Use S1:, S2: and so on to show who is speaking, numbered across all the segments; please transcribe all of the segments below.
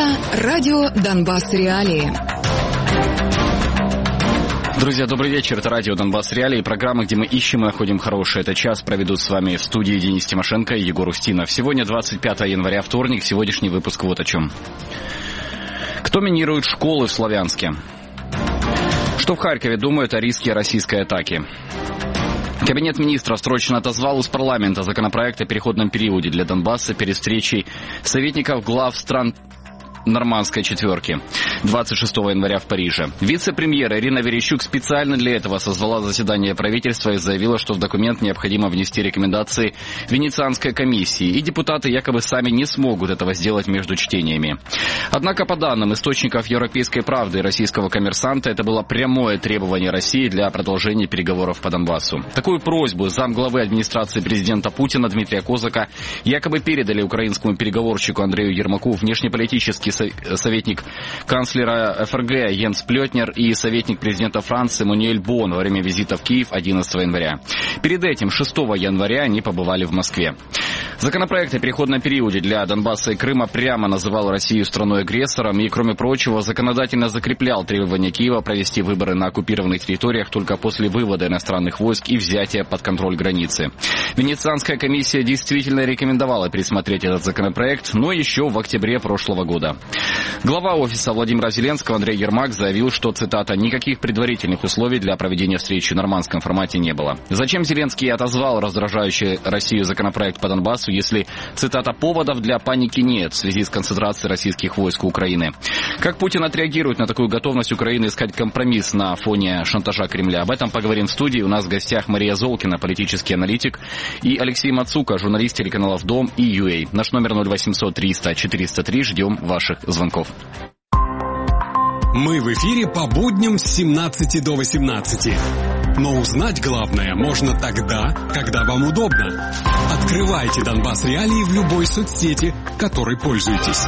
S1: Это радио «Донбасс Реалии».
S2: Друзья, добрый вечер. Это радио «Донбасс Реалии», программа, где мы ищем и находим хорошее. Это час проведут с вами в студии Денис Тимошенко и Егор Устинов. Сегодня 25 января, вторник. Сегодняшний выпуск вот о чем. Кто минирует школы в Славянске? Что в Харькове думают о риске российской атаки? Кабинет министров срочно отозвал из парламента законопроект о переходном периоде для Донбасса перед встречей советников глав стран Нормандской четверки 26 января в Париже. Вице-премьер Ирина Верещук специально для этого созвала заседание правительства и заявила, что в документ необходимо внести рекомендации Венецианской комиссии, и депутаты якобы сами не смогут этого сделать между чтениями. Однако, по данным источников «Европейской правды» и «Российского коммерсанта», это было прямое требование России для продолжения переговоров по Донбассу. Такую просьбу замглавы администрации президента Путина Дмитрия Козака якобы передали украинскому переговорщику Андрею Ермаку внешнеполитический советник канцлера ФРГ Йенс Плётнер и советник президента Франции Эммануэль Бон во время визита в Киев 11 января. Перед этим, 6 января, они побывали в Москве. Законопроект о переходном периоде для Донбасса и Крыма прямо называл Россию страной-агрессором и, кроме прочего, законодательно закреплял требования Киева провести выборы на оккупированных территориях только после вывода иностранных войск и взятия под контроль границы. Венецианская комиссия действительно рекомендовала пересмотреть этот законопроект, но еще в октябре прошлого года. Глава офиса Владимира Зеленского Андрей Ермак заявил, что, цитата, «никаких предварительных условий для проведения встречи в нормандском формате не было». Зачем Зеленский отозвал раздражающий Россию законопроект по Донбассу, если, цитата, «поводов для паники нет в связи с концентрацией российских войск у Украины»? Как Путин отреагирует на такую готовность Украины искать компромисс на фоне шантажа Кремля? Об этом поговорим в студии. У нас в гостях Мария Золкина, политический аналитик, и Алексей Мацука, журналист телеканалов «Дом» и «UA». Наш номер 0800 300 403. Ждем ваших звонков.
S3: Мы в эфире по будням с 17 до 18. Но узнать главное можно тогда, когда вам удобно. Открывайте «Донбасс Реалии» в любой соцсети, которой пользуетесь.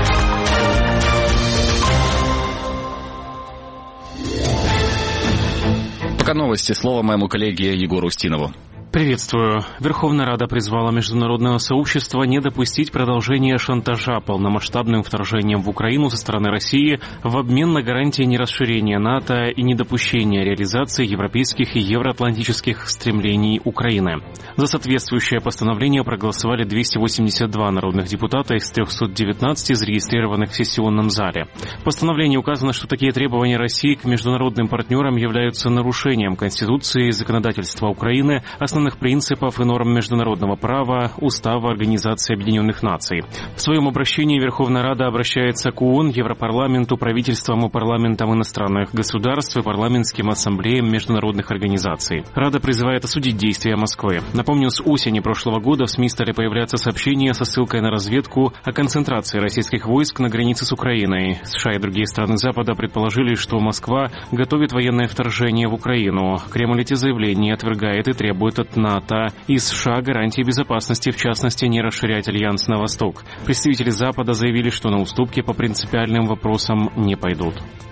S2: Пока новости. Слово моему коллеге Егору Устинову.
S4: Приветствую. Верховная Рада призвала международное сообщество не допустить продолжения шантажа полномасштабным вторжением в Украину со стороны России в обмен на гарантии нерасширения НАТО и недопущения реализации европейских и евроатлантических стремлений Украины. За соответствующее постановление проголосовали 282 народных депутата из 319 зарегистрированных в сессионном зале. В постановлении указано, что такие требования России к международным партнерам являются нарушением Конституции и законодательства Украины, основных принципов и норм международного права, Устава Организации Объединенных Наций. В своем обращении Верховная Рада обращается к ООН, Европарламенту, правительствам и парламентам иностранных государств и парламентским ассамблеям международных организаций. Рада призывает осудить действия Москвы. Напомню, с осени прошлого года в СМИ стали появляться сообщения со ссылкой на разведку о концентрации российских войск на границе с Украиной. США и другие страны Запада предположили, что Москва готовит военное вторжение в Украину. Кремль эти заявления отвергает и требует от НАТО и США гарантии безопасности, в частности, не расширять альянс на восток. Представители Запада заявили, что на уступки по принципиальным вопросам не пойдут.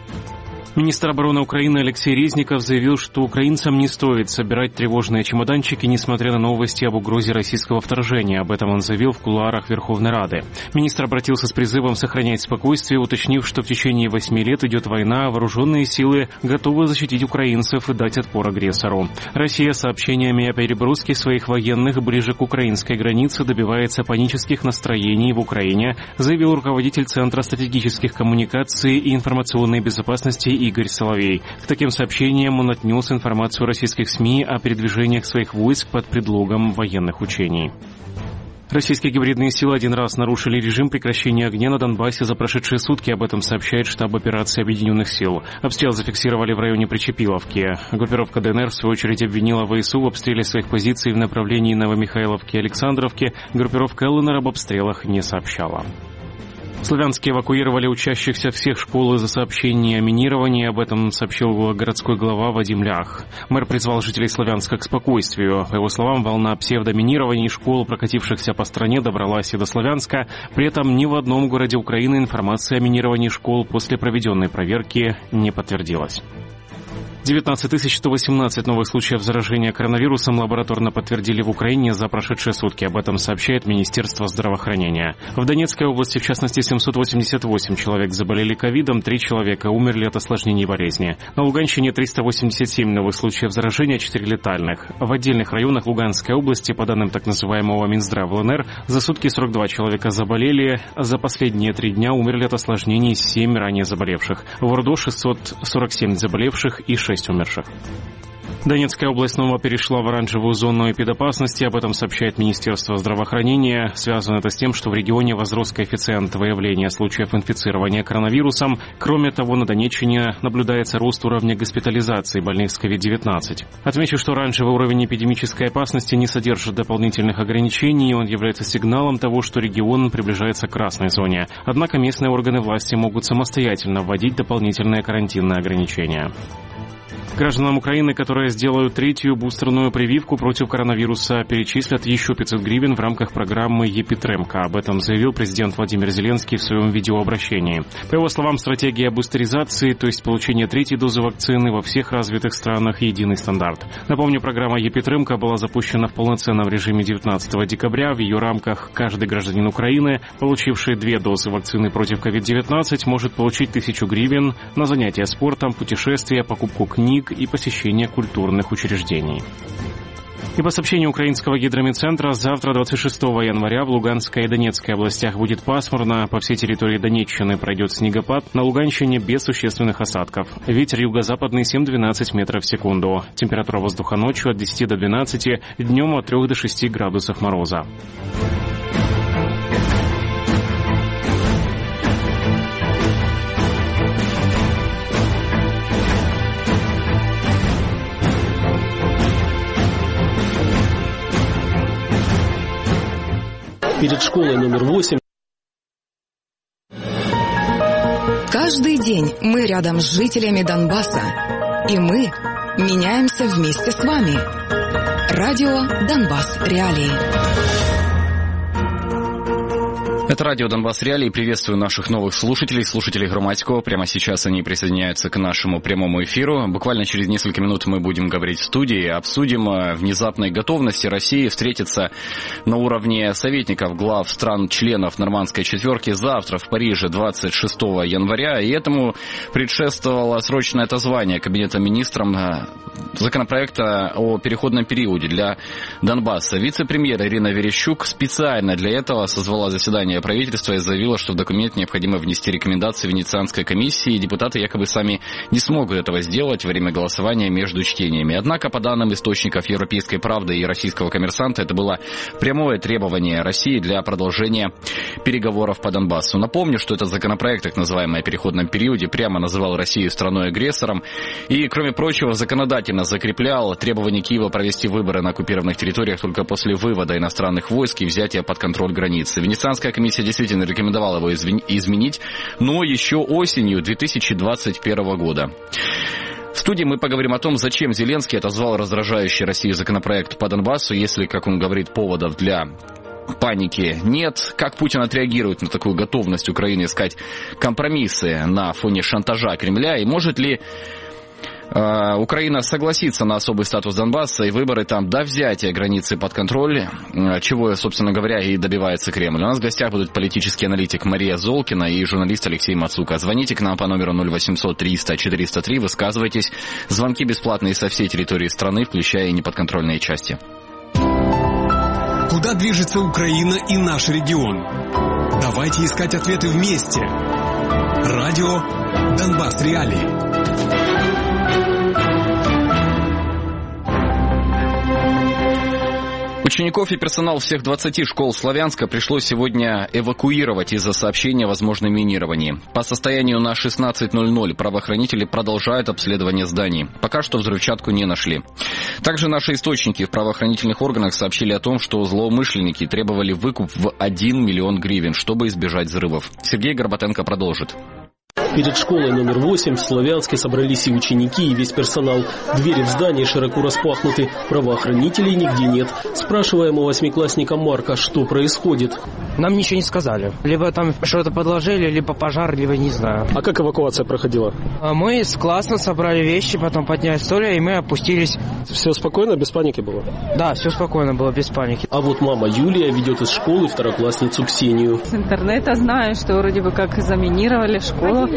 S4: Министр обороны Украины Алексей Резников заявил, что украинцам не стоит собирать тревожные чемоданчики, несмотря на новости об угрозе российского вторжения. Об этом он заявил в кулуарах Верховной Рады. Министр обратился с призывом сохранять спокойствие, уточнив, что в течение 8 лет идет война, вооруженные силы готовы защитить украинцев и дать отпор агрессору. Россия сообщениями о переброске своих военных ближе к украинской границе добивается панических настроений в Украине, заявил руководитель Центра стратегических коммуникаций и информационной безопасности Игорь Соловей. К таким сообщениям он отнес информацию российских СМИ о передвижениях своих войск под предлогом военных учений. Российские гибридные силы один раз нарушили режим прекращения огня на Донбассе за прошедшие сутки. Об этом сообщает штаб операции Объединенных сил. Обстрел зафиксировали в районе Причепиловки. Группировка ДНР, в свою очередь, обвинила ВСУ в обстреле своих позиций в направлении Новомихайловки и Александровки. Группировка ЛНР об обстрелах не сообщала. В Славянске эвакуировали учащихся всех школ из-за сообщений о минировании. Об этом сообщил городской глава Вадим Лях. Мэр призвал жителей Славянска к спокойствию. По его словам, волна псевдоминирований школ, прокатившихся по стране, добралась и до Славянска. При этом ни в одном городе Украины информация о минировании школ после проведенной проверки не подтвердилась. 19 118 новых случаев заражения коронавирусом лабораторно подтвердили в Украине за прошедшие сутки. Об этом сообщает Министерство здравоохранения. В Донецкой области, в частности, 788 человек заболели ковидом, 3 человека умерли от осложнений болезни. На Луганщине 387 новых случаев заражения, 4 летальных. В отдельных районах Луганской области, по данным так называемого Минздрава ЛНР, за сутки 42 человека заболели. За последние 3 дня умерли от осложнений 7 ранее заболевших. В ОРДО 647 заболевших и 6 умерших. Донецкая область снова перешла в оранжевую зону эпидопасности. Об этом сообщает Министерство здравоохранения. Связано это с тем, что в регионе возрос коэффициент выявления случаев инфицирования коронавирусом. Кроме того, на Донеччине наблюдается рост уровня госпитализации больных с COVID-19. Отмечу, что оранжевый уровень эпидемической опасности не содержит дополнительных ограничений. Он является сигналом того, что регион приближается к красной зоне. Однако местные органы власти могут самостоятельно вводить дополнительные карантинные ограничения. Гражданам Украины, которые сделают 3-ю бустерную прививку против коронавируса, перечислят еще 500 гривен в рамках программы «Епидремка». Об этом заявил президент Владимир Зеленский в своем видеообращении. По его словам, стратегия бустеризации, то есть получение 3-й дозы вакцины во всех развитых странах, единый стандарт. Напомню, программа «Епидремка» была запущена в полноценном режиме 19 декабря. В ее рамках каждый гражданин Украины, получивший 2 дозы вакцины против COVID-19, может получить 1000 гривен на занятия спортом, путешествия, покупку книг и посещение культурных учреждений. И по сообщению украинского гидрометцентра, завтра, 26 января, в Луганской и Донецкой областях будет пасмурно. По всей территории Донеччины пройдет снегопад, на Луганщине без существенных осадков. Ветер юго-западный 7-12 метров в секунду. Температура воздуха ночью от 10 до 12, днем от 3 до 6 градусов мороза.
S5: Перед школой номер 8.
S1: Каждый день мы рядом с жителями Донбасса. И мы меняемся вместе с вами. Радио «Донбасс. Реалии».
S2: Это радио «Донбасс Реалии». Приветствую наших новых слушателей Громадского. Прямо сейчас они присоединяются к нашему прямому эфиру. Буквально через несколько минут мы будем говорить в студии. Обсудим внезапной готовности России встретиться на уровне советников глав стран-членов Нормандской четверки завтра в Париже 26 января. И этому предшествовало срочное отозвание Кабинета министрам законопроекта о переходном периоде для Донбасса. Вице-премьер Ирина Верещук специально для этого созвала заседание правительства и заявила, что в документ необходимо внести рекомендации Венецианской комиссии, и депутаты якобы сами не смогут этого сделать во время голосования между чтениями. Однако, по данным источников «Европейской правды» и «Российского коммерсанта», это было прямое требование России для продолжения переговоров по Донбассу. Напомню, что этот законопроект, так называемый о переходном периоде, прямо называл Россию страной-агрессором и, кроме прочего, законодательно закреплял требование Киева провести выборы на оккупированных территориях только после вывода иностранных войск и взятия под контроль границы. Венецианская комиссия действительно рекомендовала его изменить, но еще осенью 2021 года. В студии мы поговорим о том, зачем Зеленский отозвал раздражающий Россию законопроект по Донбассу, если, как он говорит, поводов для паники нет. Как Путин отреагирует на такую готовность Украины искать компромиссы на фоне шантажа Кремля, и может ли Украина согласится на особый статус Донбасса и выборы там до взятия границы под контроль, чего, собственно говоря, и добивается Кремль. У нас в гостях будут политический аналитик Мария Золкина и журналист Алексей Мацука. Звоните к нам по номеру 0800 300 403, высказывайтесь. Звонки бесплатные со всей территории страны, включая и неподконтрольные части.
S3: Куда движется Украина и наш регион? Давайте искать ответы вместе. Радио «Донбасс Реалии».
S2: Учеников и персонал всех 20 школ Славянска пришлось сегодня эвакуировать из-за сообщения о возможном минировании. По состоянию на 16:00 правоохранители продолжают обследование зданий. Пока что взрывчатку не нашли. Также наши источники в правоохранительных органах сообщили о том, что злоумышленники требовали выкуп в 1 миллион гривен, чтобы избежать взрывов. Сергей Горбатенко продолжит.
S5: Перед школой номер 8 в Славянске собрались и ученики, и весь персонал. Двери в здании широко распахнуты, правоохранителей нигде нет. Спрашиваем у восьмиклассника Марка, что происходит.
S6: Нам ничего не сказали. Либо там что-то подложили, либо пожар, либо не знаю.
S5: А как эвакуация проходила?
S6: Мы классно собрали вещи, потом подняли стулья, и мы опустились.
S5: Все спокойно, без паники было?
S6: Да, все спокойно было, без паники.
S5: А вот мама Юлия ведет из школы второклассницу Ксению.
S7: С интернета знаю, что вроде бы как заминировали школы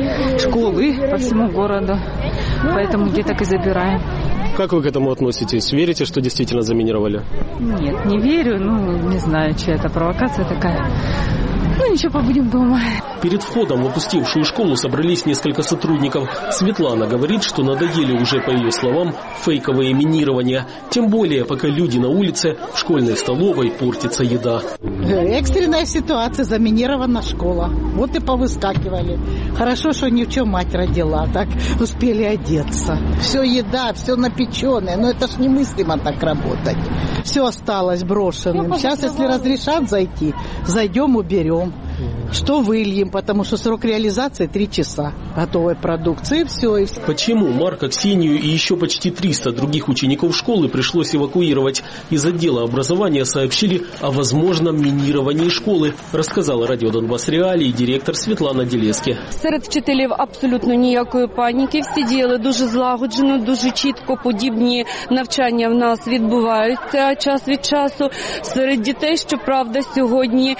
S7: по всему городу. Поэтому деток и забираем.
S5: Как вы к этому относитесь? Верите, что действительно заминировали?
S7: Нет, не верю. Не знаю, чья это провокация такая. Ничего, побудем дома.
S5: Перед входом в опустевшую школу собрались несколько сотрудников. Светлана говорит, что надоели уже, по ее словам, фейковые минирования. Тем более, пока люди на улице, в школьной столовой портится еда.
S8: Экстренная ситуация, заминирована школа. Вот и повыскакивали. Хорошо, что ни в чем мать родила, так успели одеться. Все еда, все напеченное. Но это ж немыслимо так работать. Все осталось брошенным. Сейчас, если разрешат зайти, зайдем, уберем. Что выльем, потому что срок реализации 3 часа готовой продукции, все.
S5: Почему Марка, Ксению и еще почти 300 других учеников школы пришлось эвакуировать? Из отдела образования сообщили о возможном минировании школи, рассказала радіо Донбас Реалії директор Світлана Ділєске.
S9: Серед вчителів абсолютно ніякої паніки, всі діяли дуже злагоджено, дуже чітко, подібні навчання в нас відбуваються час від часу. Серед дітей, щоправда, сьогодні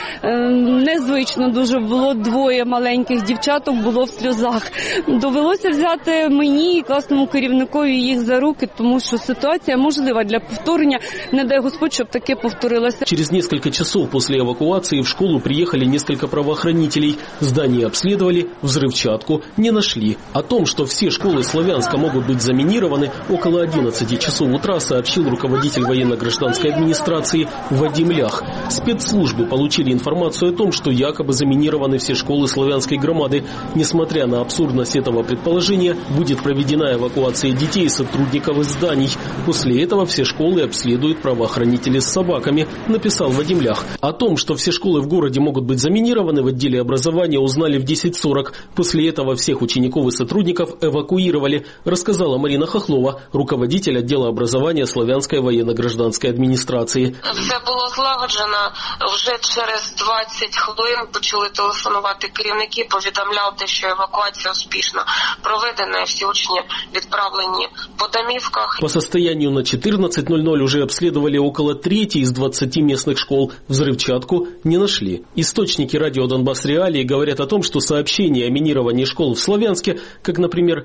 S9: незвично дуже було, 2 маленьких дівчаток було в сльозах. Довелося взяти мені і класному керівникові їх за руки, тому що ситуація можлива для повторення. Не дай Господь, щоб таке повторилося.
S5: Через несколько часов после эвакуации в школу приехали несколько правоохранителей. Здание обследовали, взрывчатку не нашли. О том, что все школы Славянска могут быть заминированы, около 11 часов утра сообщил руководитель военно-гражданской администрации Вадим Лях. Спецслужбы получили информацию о том, что якобы заминированы все школы Славянской громады. Несмотря на абсурдность этого предположения, будет проведена эвакуация детей и сотрудников из зданий. После этого все школы обследуют правоохранители с собаками, написал Вадим Лях. О том, что все школы в городе могут быть заминированы, в отделе образования узнали в 10:40. После этого всех учеников и сотрудников эвакуировали, рассказала Марина Хохлова, руководитель отдела образования Славянской военно-гражданской администрации.
S10: Все було злагоджено. Вже через 20 хвилин почали телефонувати керівники, повідомляти, що евакуація успішно проведена, і всі учні відправлені по домівках.
S5: По состоянию на 14:00 уже обследовали около трети из 20 местных школ. Взрывчатку не нашли. Источники радио Донбас Реалии говорят о том, что сообщение о минировании школ в Славянске, как, например,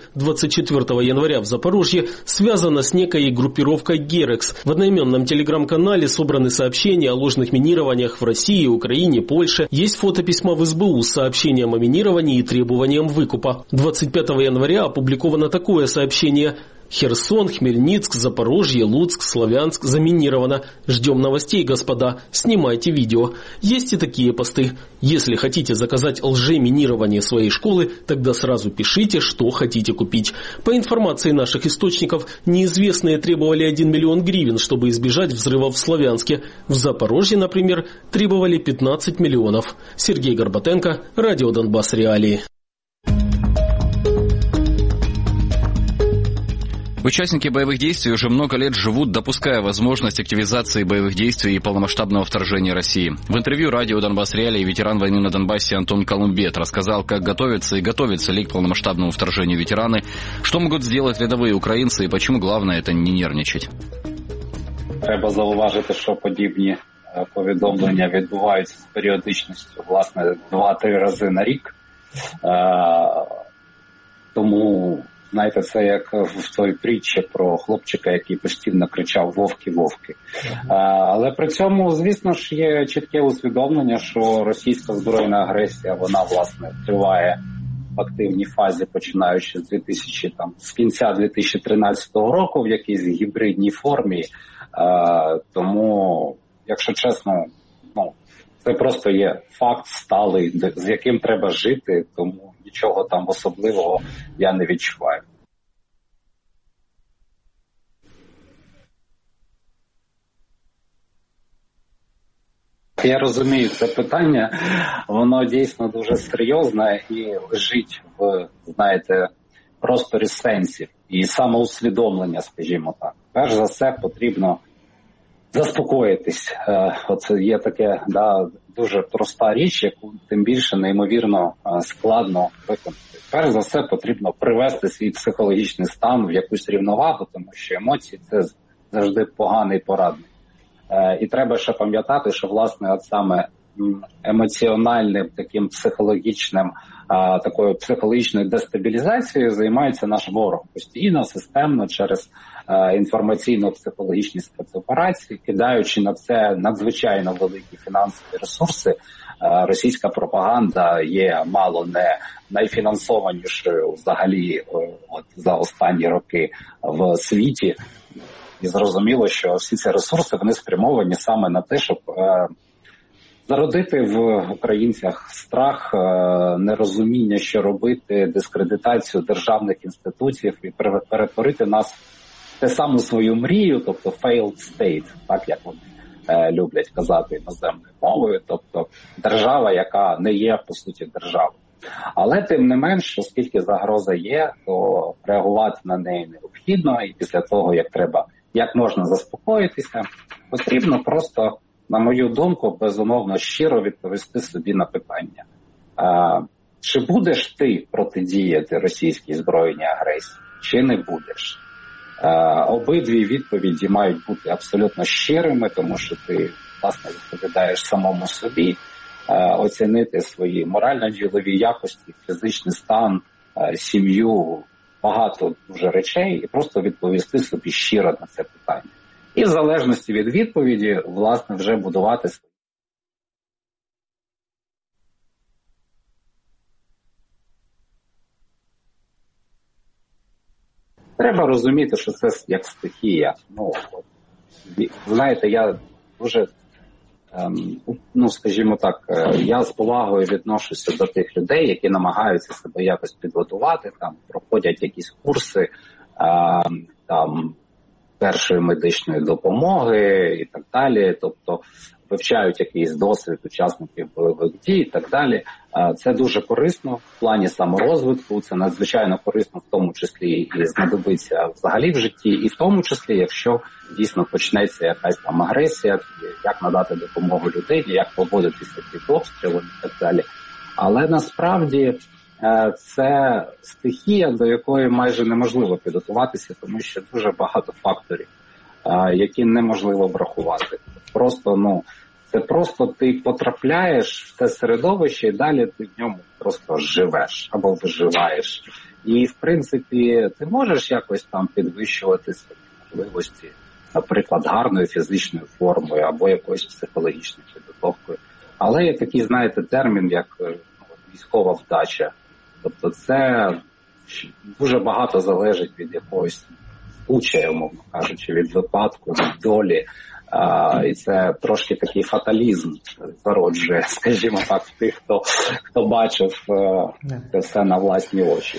S5: 24 января в Запорожье, связано с некой группировкой «Герекс». В одноименном телеграм-канале собраны сообщения о ложных минированиях в России, Украине, Польше. Есть фото письма в СБУ с сообщением о минировании и требованием выкупа. 25 января опубликовано такое сообщение: Херсон, Хмельницк, Запорожье, Луцк, Славянск заминировано. Ждем новостей, господа. Снимайте видео. Есть и такие посты. Если хотите заказать лжеминирование своей школы, тогда сразу пишите, что хотите купить. По информации наших источников, неизвестные требовали 1 миллион гривен, чтобы избежать взрывов в Славянске. В Запорожье, например, требовали 15 миллионов. Сергей Горбатенко, радио Донбас Реалии.
S2: Участники боевых действий уже много лет живут, допуская возможность активизации боевых действий и полномасштабного вторжения России. В интервью радио Донбас Реалии ветеран войны на Донбассе Антон Колумбет рассказал, как готовятся и готовятся ли к полномасштабному вторжению ветераны, что могут сделать рядовые украинцы и почему главное это не нервничать.
S11: Треба зауважити, що подібні повідомлення відбуваються з періодичністю, власне, 2-3 рази на рік. Тому знаєте, це як в той притчі про хлопчика, який постійно кричав «Вовки, вовки». Але при цьому, звісно ж, є чітке усвідомлення, що російська збройна агресія, вона, власне, триває в активній фазі, починаючи з кінця 2013 року в якійсь гібридній формі. Тому, якщо чесно, це просто є факт сталий, з яким треба жити, тому нічого там особливого я не відчуваю. Я розумію це питання, воно дійсно дуже серйозне і лежить в, знаєте, просторі сенсів і самоусвідомлення, скажімо так. Перш за все потрібно заспокоїтись. Оце є таке, дуже проста річ, яку тим більше неймовірно складно виконати. Перш за все потрібно привести свій психологічний стан в якусь рівновагу, тому що емоції – це завжди поганий порадник. І треба ще пам'ятати, що, власне, от саме емоціональним, таким психологічним, такою психологічною дестабілізацією займається наш ворог. Постійно, системно, через інформаційно-психологічні спецоперації, кидаючи на це надзвичайно великі фінансові ресурси, російська пропаганда є мало не найфінансованішою взагалі за останні роки в світі. І зрозуміло, що всі ці ресурси, вони спрямовані саме на те, щоб зародити в українцях страх, нерозуміння, що робити, дискредитацію державних інституцій і перетворити нас в те саму свою мрію, тобто failed state, так як вони люблять казати іноземною мовою, тобто держава, яка не є, по суті, державою. Але тим не менш, оскільки загроза є, то реагувати на неї необхідно, і після того, як можна заспокоїтися, потрібно просто, на мою думку, безумовно щиро відповісти собі на питання. Чи будеш ти протидіяти російській збройній агресії, чи не будеш? Обидві відповіді мають бути абсолютно щирими, тому що ти, власне, відповідаєш самому собі, оцінити свої морально-ділові якості, фізичний стан, сім'ю, багато дуже речей і просто відповісти собі щиро на це питання. І в залежності від відповіді, власне, вже будувати свої. Треба розуміти, що це як стихія. Знаєте, я дуже, скажімо так, я з повагою відношуся до тих людей, які намагаються себе якось підготувати, там проходять якісь курси, там першої медичної допомоги і так далі, тобто вивчають якийсь досвід учасників бойових дій і так далі. Це дуже корисно в плані саморозвитку, це надзвичайно корисно в тому числі і знадобиться взагалі в житті, і в тому числі, якщо дійсно почнеться якась там агресія, як надати допомогу людині, як поводитися під обстрілом і так далі. Але насправді це стихія, до якої майже неможливо підготуватися, тому що дуже багато факторів, які неможливо врахувати. Це просто ти потрапляєш в те середовище і далі ти в ньому просто живеш або виживаєш. І, в принципі, ти можеш якось там підвищувати свої можливості, наприклад, гарною фізичною формою або якоюсь психологічною підготовкою. Але є такий, знаєте, термін, як військова вдача. Тобто це дуже багато залежить від якогось случая, умовно кажучи, від випадку, від долі. І це трошки такий фаталізм зароджує, скажімо так, в тих, хто бачив це все на власні очі.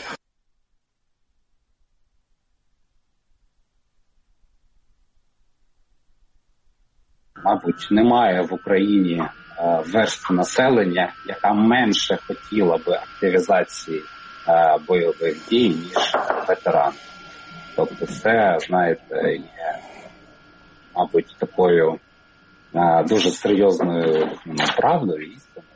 S11: Мабуть, немає в Україні верстви населення, яка менше хотіла би активізації бойових дій, ніж ветерани. Тобто це, знаєте, є, мабуть, такою дуже серйозною правдою, істиною,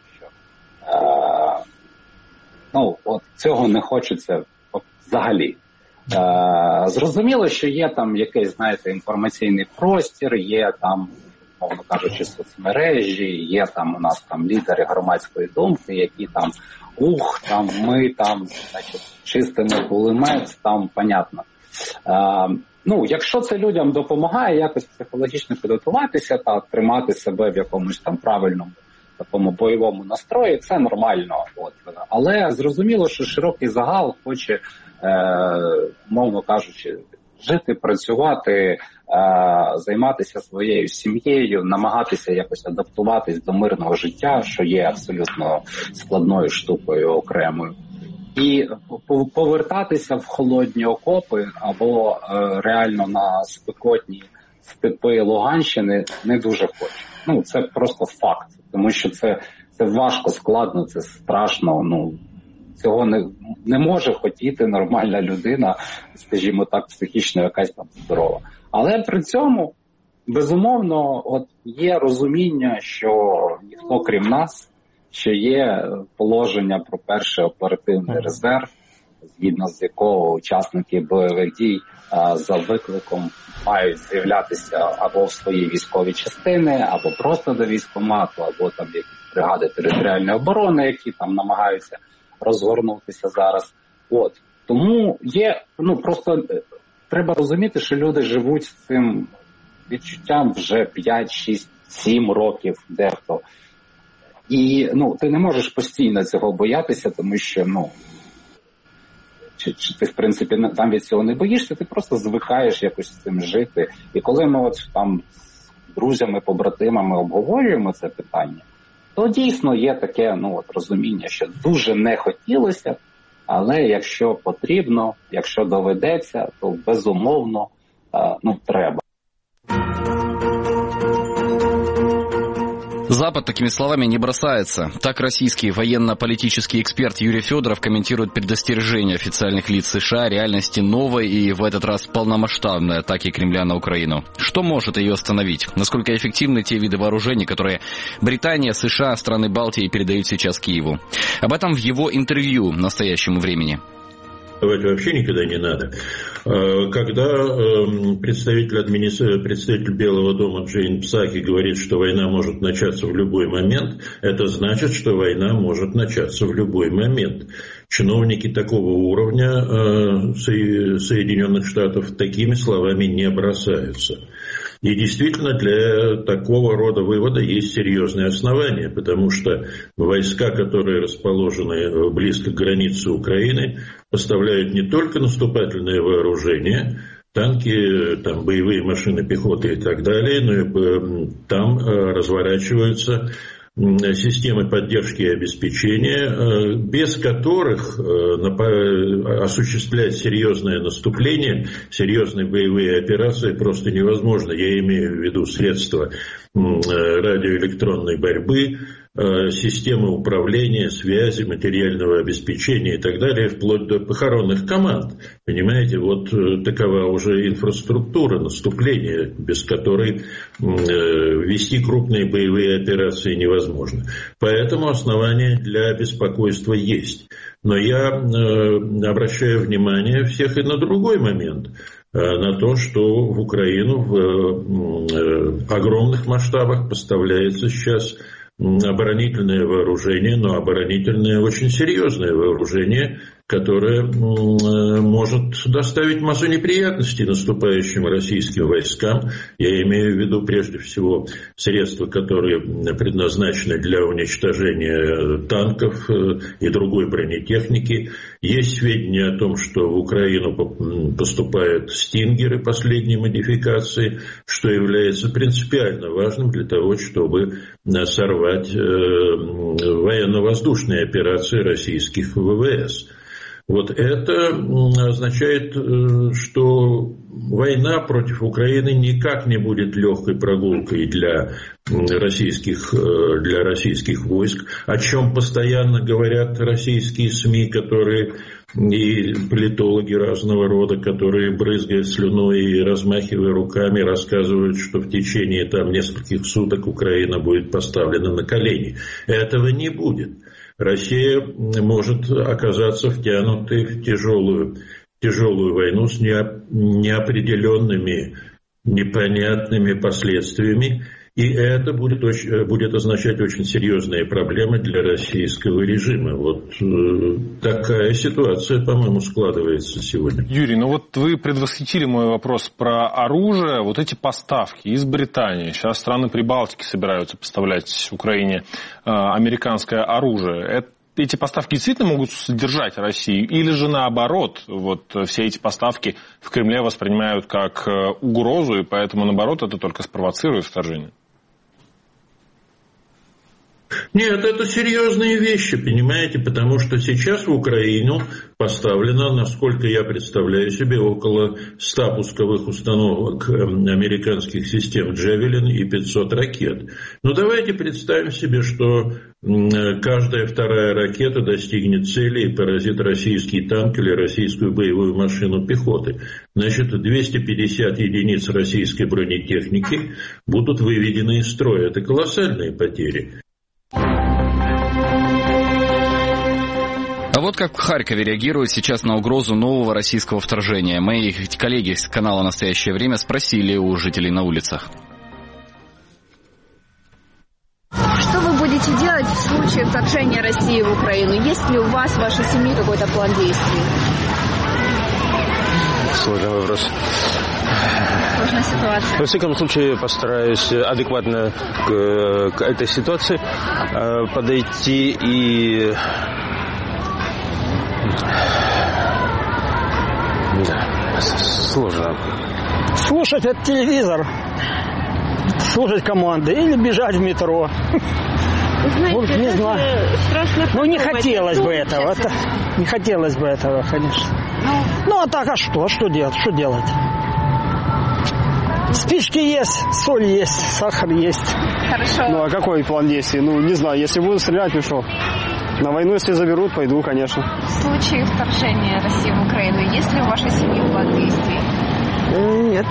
S11: що цього не хочеться взагалі. Зрозуміло, що є там якийсь, знаєте, інформаційний простір, є там, мовно кажучи, соцмережі, є там у нас там лідери громадської думки, які там, ми там, значить, чистимо кулемет, там, понятно. Якщо це людям допомагає якось психологічно підготуватися та тримати себе в якомусь там правильному такому бойовому настрої, це нормально. Але зрозуміло, що широкий загал хоче, мовно кажучи, жити, працювати, займатися своєю сім'єю, намагатися якось адаптуватись до мирного життя, що є абсолютно складною штукою окремою. І повертатися в холодні окопи або реально на спекотні степи Луганщини не дуже хоче. це просто факт. Тому що це важко, складно, це страшно. Цього не може хотіти нормальна людина, скажімо так, психічно якась там здорова. Але при цьому, безумовно, є розуміння, що ніхто крім нас, що є положення про перший оперативний резерв, згідно з якого учасники бойових дій за викликом мають з'являтися або в свої військові частини, або просто до військкомату, або там якісь бригади територіальної оборони, які там намагаються розгорнутися зараз. Тому є, просто треба розуміти, що люди живуть з цим відчуттям вже 5, 6, 7 років дехто. І, ти не можеш постійно цього боятися, тому що, чи ти, в принципі, там від цього не боїшся, ти просто звикаєш якось з цим жити. І коли ми там з друзями, побратимами обговорюємо це питання, то дійсно є таке, розуміння, що дуже не хотілося, але якщо потрібно, якщо доведеться, то безумовно, треба.
S2: Запад такими словами не бросается. Так российский военно-политический эксперт Юрий Федоров комментирует предостережение официальных лиц США о реальности новой и в этот раз полномасштабной атаки Кремля на Украину. Что может ее остановить? Насколько эффективны те виды вооружений, которые Британия, США, страны Балтии передают сейчас Киеву? Об этом в его интервью «Настоящему времени».
S12: Вообще никогда не надо. Когда представитель Белого дома Джейн Псаки говорит, что война может начаться в любой момент, это значит, что война может начаться в любой момент. Чиновники такого уровня Соединенных Штатов такими словами не бросаются. И действительно для такого рода вывода есть серьезные основания, потому что войска, которые расположены близко к границе Украины, поставляют не только наступательное вооружение, танки, там, боевые машины пехоты и так далее, но и там разворачиваются системы поддержки и обеспечения, без которых осуществлять серьезное наступление, серьезные боевые операции просто невозможно. Я имею в виду средства радиоэлектронной борьбы, системы управления, связи, материального обеспечения и так далее, вплоть до похоронных команд. Понимаете, такова уже инфраструктура наступления, без которой вести крупные боевые операции невозможно. Поэтому основания для беспокойства есть. Но я обращаю внимание всех и на другой момент. На то, что в Украину в огромных масштабах поставляется сейчас оборонительное вооружение, но оборонительное очень серьезное вооружение, которое может доставить массу неприятностей наступающим российским войскам. Я имею в виду прежде всего средства, которые предназначены для уничтожения танков и другой бронетехники. Есть сведения о том, что в Украину поступают стингеры последней модификации, что является принципиально важным для того, чтобы сорвать военно-воздушные операции российских ВВС. Это означает, что война против Украины никак не будет легкой прогулкой для российских войск, о чем постоянно говорят российские СМИ, которые и политологи разного рода, которые, брызгая слюной и размахивая руками, рассказывают, что в течение нескольких суток Украина будет поставлена на колени. Этого не будет. Россия может оказаться втянутой в тяжелую войну с неопределенными, непонятными последствиями. И это будет означать очень серьезные проблемы для российского режима. Такая ситуация, по-моему, складывается сегодня.
S13: Юрий, вы предвосхитили мой вопрос про оружие. Эти поставки из Британии. Сейчас страны Прибалтики собираются поставлять Украине американское оружие. Эти поставки действительно могут содержать Россию? Или же наоборот, все эти поставки в Кремле воспринимают как угрозу, и поэтому наоборот это только спровоцирует вторжение?
S12: Нет, это серьезные вещи, понимаете, потому что сейчас в Украину поставлено, насколько я представляю себе, около 100 пусковых установок американских систем «Джавелин» и 500 ракет. Но давайте представим себе, что каждая вторая ракета достигнет цели и поразит российский танк или российскую боевую машину пехоты. Значит, 250 единиц российской бронетехники будут выведены из строя. Это колоссальные потери.
S2: А вот как в Харькове реагируют сейчас на угрозу нового российского вторжения. Мои коллеги с канала «Настоящее время» спросили у жителей на улицах.
S14: Что вы будете делать в случае вторжения России в Украину? Есть ли у вас, в вашей семье, какой-то план действий?
S15: Сложный вопрос.
S14: Сложная ситуация.
S15: Во всяком случае, постараюсь адекватно к этой ситуации подойти и... Да, сложно.
S16: Слушать этот телевизор, слушать команды или бежать в метро.
S14: Знаете,
S16: вот, не знаю. Ну, не хотелось бы этого. Не хотелось бы этого, конечно. Ну, а так, а что? Что делать? Что делать? Спички есть, соль есть, сахар есть.
S14: Хорошо.
S17: Ну, а какой план действий? Ну, не знаю, если будут стрелять, ну что? На войну, если заберут, пойду, конечно.
S14: В случае вторжения России в Украину, есть ли в вашей семье план действий?
S18: Нет.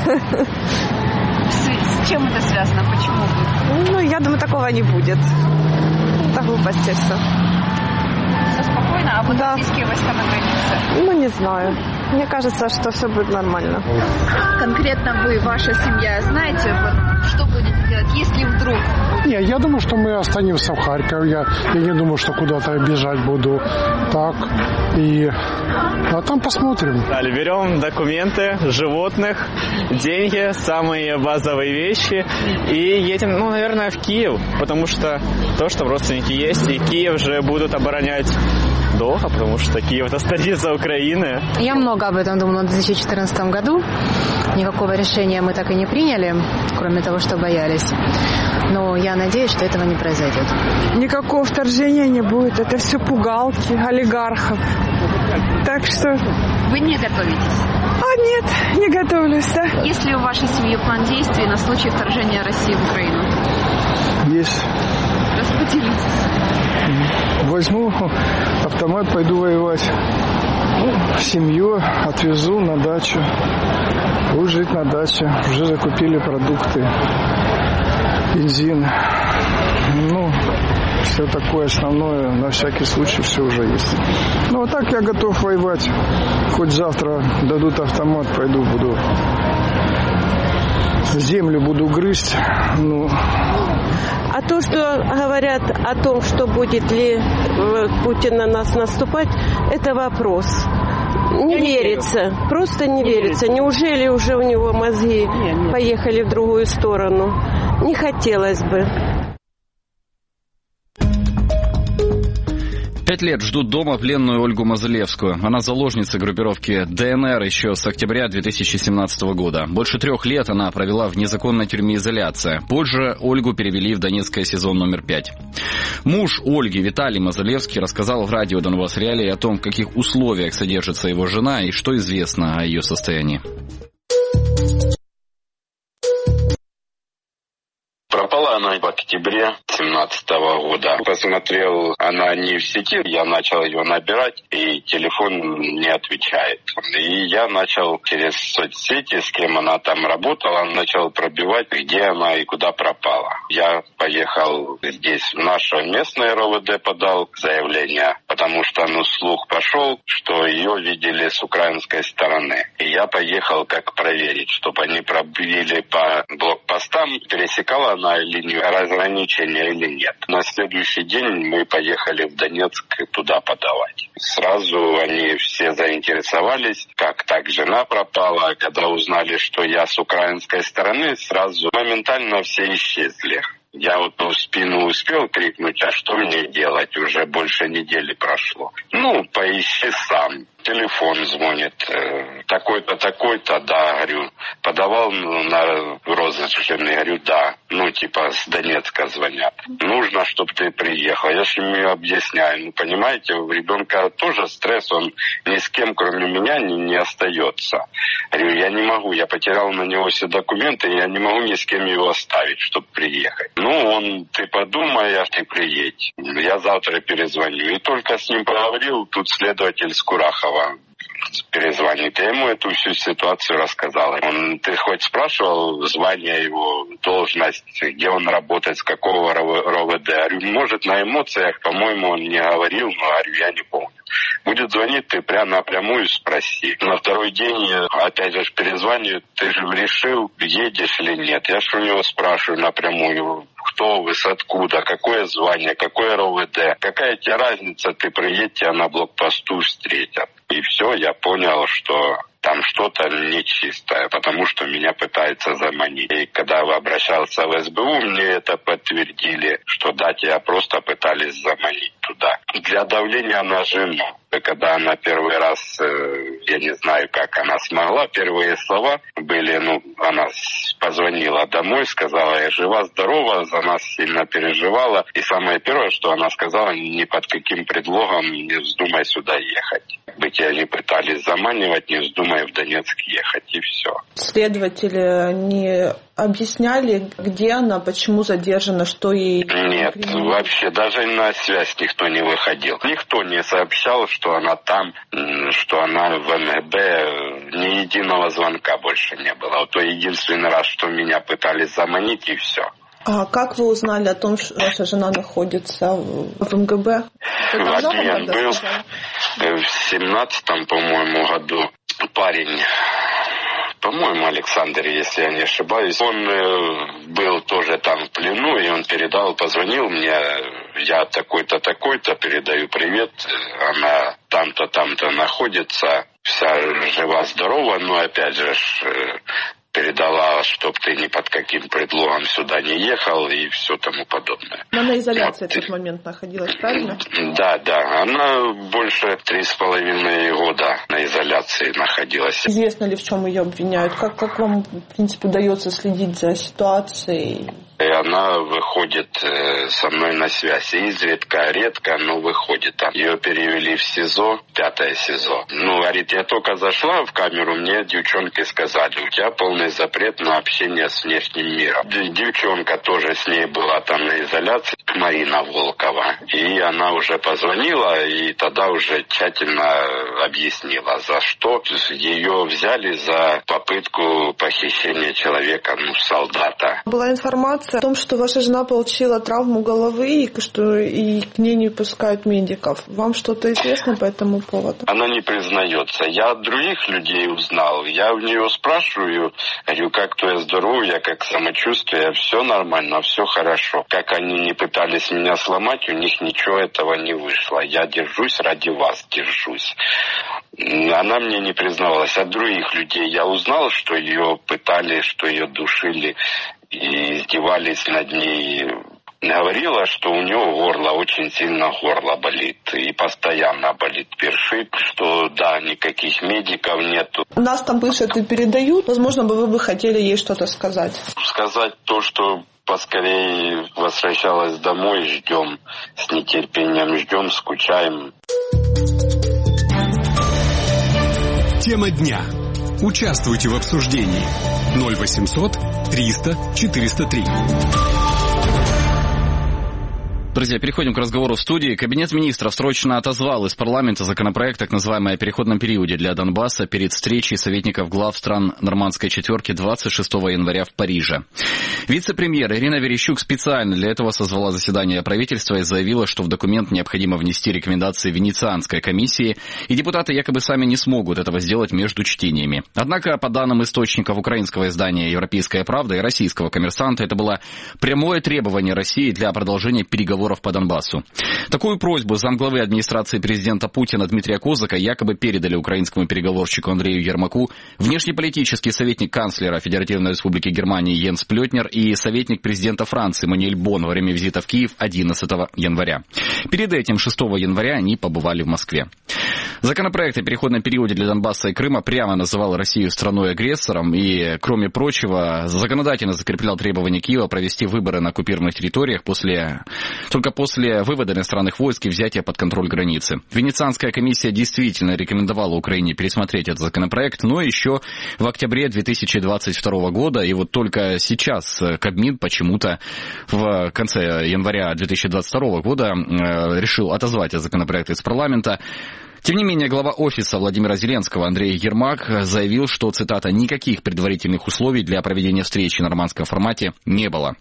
S14: С чем это связано? Почему?
S18: Ну, я думаю, такого не будет. Это глупости все.
S14: Все спокойно, а вот российские войска на границе?
S18: Ну, не знаю. Мне кажется, что все будет нормально.
S14: Конкретно вы, ваша семья, знаете, вот, что будете делать, если вдруг...
S19: Не, я думаю, что мы останемся в Харькове. Я не думаю, что куда-то бежать буду. Так. А там посмотрим.
S20: Далее берем документы, животных, деньги, самые базовые вещи и едем, наверное, в Киев, потому что то, что родственники есть, и Киев же будут оборонять долго, потому что Киев — это столица Украины.
S21: Я много об этом думала в 2014 году. Никакого решения мы так и не приняли, кроме того, что боялись. Но я надеюсь, что этого не произойдет.
S18: Никакого вторжения не будет. Это все пугалки олигархов. Так что...
S14: Вы не готовитесь?
S18: Нет, не готовлюсь, да.
S14: Есть ли у вашей семьи план действий на случай вторжения России в Украину?
S16: Есть.
S14: Распределитесь.
S16: Возьму автомат, пойду воевать. Семью отвезу на дачу. Буду жить на даче. Уже закупили продукты. Бензин. Все такое основное, на всякий случай все уже есть. А так я готов воевать. Хоть завтра дадут автомат, пойду буду. Землю буду грызть.
S22: А то, что говорят о том, что будет ли Путин на нас наступать, это вопрос. Не верится. Просто не верится. Неужели уже у него мозги поехали в другую сторону? Не хотелось бы.
S2: 5 лет ждут дома пленную Ольгу Мазылевскую. Она заложница группировки ДНР еще с октября 2017 года. Больше 3 лет она провела в незаконной тюрьме изоляция. Позже Ольгу перевели в Донецкое СИЗО номер 5. Муж Ольги, Виталий Мазылевский, рассказал в радио Донбасс Реалии о том, в каких условиях содержится его жена и что известно о ее состоянии.
S23: Пропала она в октябре 2017 года. Посмотрел, она не в сети, я начал ее набирать, и телефон не отвечает. И я начал через соцсети, с кем она там работала, начал пробивать, где она и куда пропала. Я поехал здесь, в наше местное РОВД, подал заявление, потому что слух пошел, что ее видели с украинской стороны. И я поехал как проверить, чтобы они пробили по блокпостам, пересекала она линию разграничения или нет. На следующий день мы поехали в Донецк туда подавать. Сразу они все заинтересовались, как так жена пропала. Когда узнали, что я с украинской стороны, сразу моментально все исчезли. Я вот в спину успел крикнуть, а что мне делать? Уже больше недели прошло. Ну, поищи сам. Телефон звонит. Такой-то, такой-то, да, говорю. Подавал на розысканный, говорю, да. Ну, типа, с Донецка звонят. Нужно, чтобы ты приехал. Я же ему объясняю. Ну, понимаете, у ребенка тоже стресс, он ни с кем, кроме меня, не остается. Говорю, я не могу, я потерял на него все документы, я не могу ни с кем его оставить, чтобы приехать. Ну, ты подумай, а ты приедь. Я завтра перезвоню. И только с ним поговорил, тут следователь с Курахова перезвонит. Я ему эту всю ситуацию рассказал. Ты хоть спрашивал звание его, должность, где он работает, с какого РОВД? Говорю, может, на эмоциях, по-моему, он не говорил, но говорю, я не помню. Будет звонить, ты прямо напрямую спроси. На второй день, опять же, перезвоню, ты же решил, едешь или нет. Я же у него спрашиваю напрямую, кто вы, с откуда, какое звание, какое РОВД, какая тебе разница, ты приедь, тебя на блокпосту встретят. И все, я понял, что там что-то нечистое, потому что меня пытаются заманить. И когда я обращался в СБУ, мне это подтвердили, что да, тебя просто пытались заманить туда. Для давления на жену. Когда она первый раз, я не знаю, как она смогла, первые слова были, она позвонила домой, сказала, я жива-здорова, за нас сильно переживала. И самое первое, что она сказала, ни под каким предлогом не вздумай сюда ехать. Тебя не пытались заманивать, не вздумай в Донецк ехать, и все.
S1: Следователи не объясняли, где она, почему задержана, что ей...
S23: Нет, вообще даже на связь никто не выходил. Никто не сообщал, что она там, что она в МГБ. Ни единого звонка больше не было. Вот то единственный раз, что меня пытались заманить, и все.
S1: А как вы узнали о том, что ваша жена находится в МГБ?
S23: В обмен был в 17-м, по-моему, году парень, по-моему, Александр, если я не ошибаюсь, он был тоже там в плену, и он позвонил мне, я такой-то, такой-то, передаю привет, она там-то, там-то находится, вся жива-здорова, но опять же передала, чтоб ты ни под каким предлогом сюда не ехал и все тому подобное.
S1: Она на изоляции в тот момент находилась, правильно?
S23: Да, она больше 3,5 года на изоляции находилась.
S1: Известно ли, в чем ее обвиняют? Как вам, в принципе, удается следить за ситуацией?
S23: И она выходит со мной на связь. Изредка, редко, но выходит. Ее перевели в СИЗО, 5-е СИЗО. Говорит, я только зашла в камеру, мне девчонки сказали, у тебя полный запрет на общение с внешним миром. Девчонка тоже с ней была там на изоляции, Марина Волкова. И она уже позвонила, и тогда уже тщательно объяснила, за что. Ее взяли за попытку похищения человека, солдата.
S1: Была информация о том, что ваша жена получила травму головы и что и к ней не пускают медиков. Вам что-то известно по этому поводу?
S23: Она не признается. Я от других людей узнал. Я у нее спрашиваю, говорю, как твое здоровье, как самочувствие, все нормально, все хорошо. Как они не пытались меня сломать, у них ничего этого не вышло. Я держусь ради вас, держусь. Она мне не признавалась. От других людей я узнал, что ее пытали, что ее душили и издевались над ней. Говорила, что у нее горло, очень сильно горло болит. И постоянно болит, першит, что да, никаких медиков нету.
S1: Нас там пишут и передают. Возможно, вы бы хотели ей что-то сказать.
S23: Сказать то, что поскорее возвращалась домой, ждем, с нетерпением ждем, скучаем.
S3: Тема дня. Участвуйте в обсуждении. 0800 300 403.
S2: Друзья, переходим к разговору в студии. Кабинет министров срочно отозвал из парламента законопроект, так называемый о переходном периоде для Донбасса, перед встречей советников глав стран Нормандской четверки 26 января в Париже. Вице-премьер Ирина Верещук специально для этого созвала заседание правительства и заявила, что в документ необходимо внести рекомендации Венецианской комиссии, и депутаты якобы сами не смогут этого сделать между чтениями. Однако, по данным источников украинского издания «Европейская правда» и российского «Коммерсанта», это было прямое требование России для продолжения переговоров переговоров по Донбассу. Такую просьбу замглавы администрации президента Путина Дмитрия Козака якобы передали украинскому переговорщику Андрею Ермаку внешнеполитический советник канцлера Федеративной Республики Германии Йенс Плётнер и советник президента Франции Эммануэль Бон во время визита в Киев 11 января. Перед этим 6 января они побывали в Москве. Законопроект о переходном периоде для Донбасса и Крыма прямо называл Россию страной-агрессором и, кроме прочего, законодательно закреплял требования Киева провести выборы на оккупированных территориях только после вывода иностранных войск и взятия под контроль границы. Венецианская комиссия действительно рекомендовала Украине пересмотреть этот законопроект, но еще в октябре 2022 года, и вот только сейчас Кабмин почему-то в конце января 2022 года решил отозвать этот законопроект из парламента. Тем не менее, глава офиса Владимира Зеленского Андрей Ермак заявил, что, цитата, «никаких предварительных условий для проведения встречи в нормандском формате не было».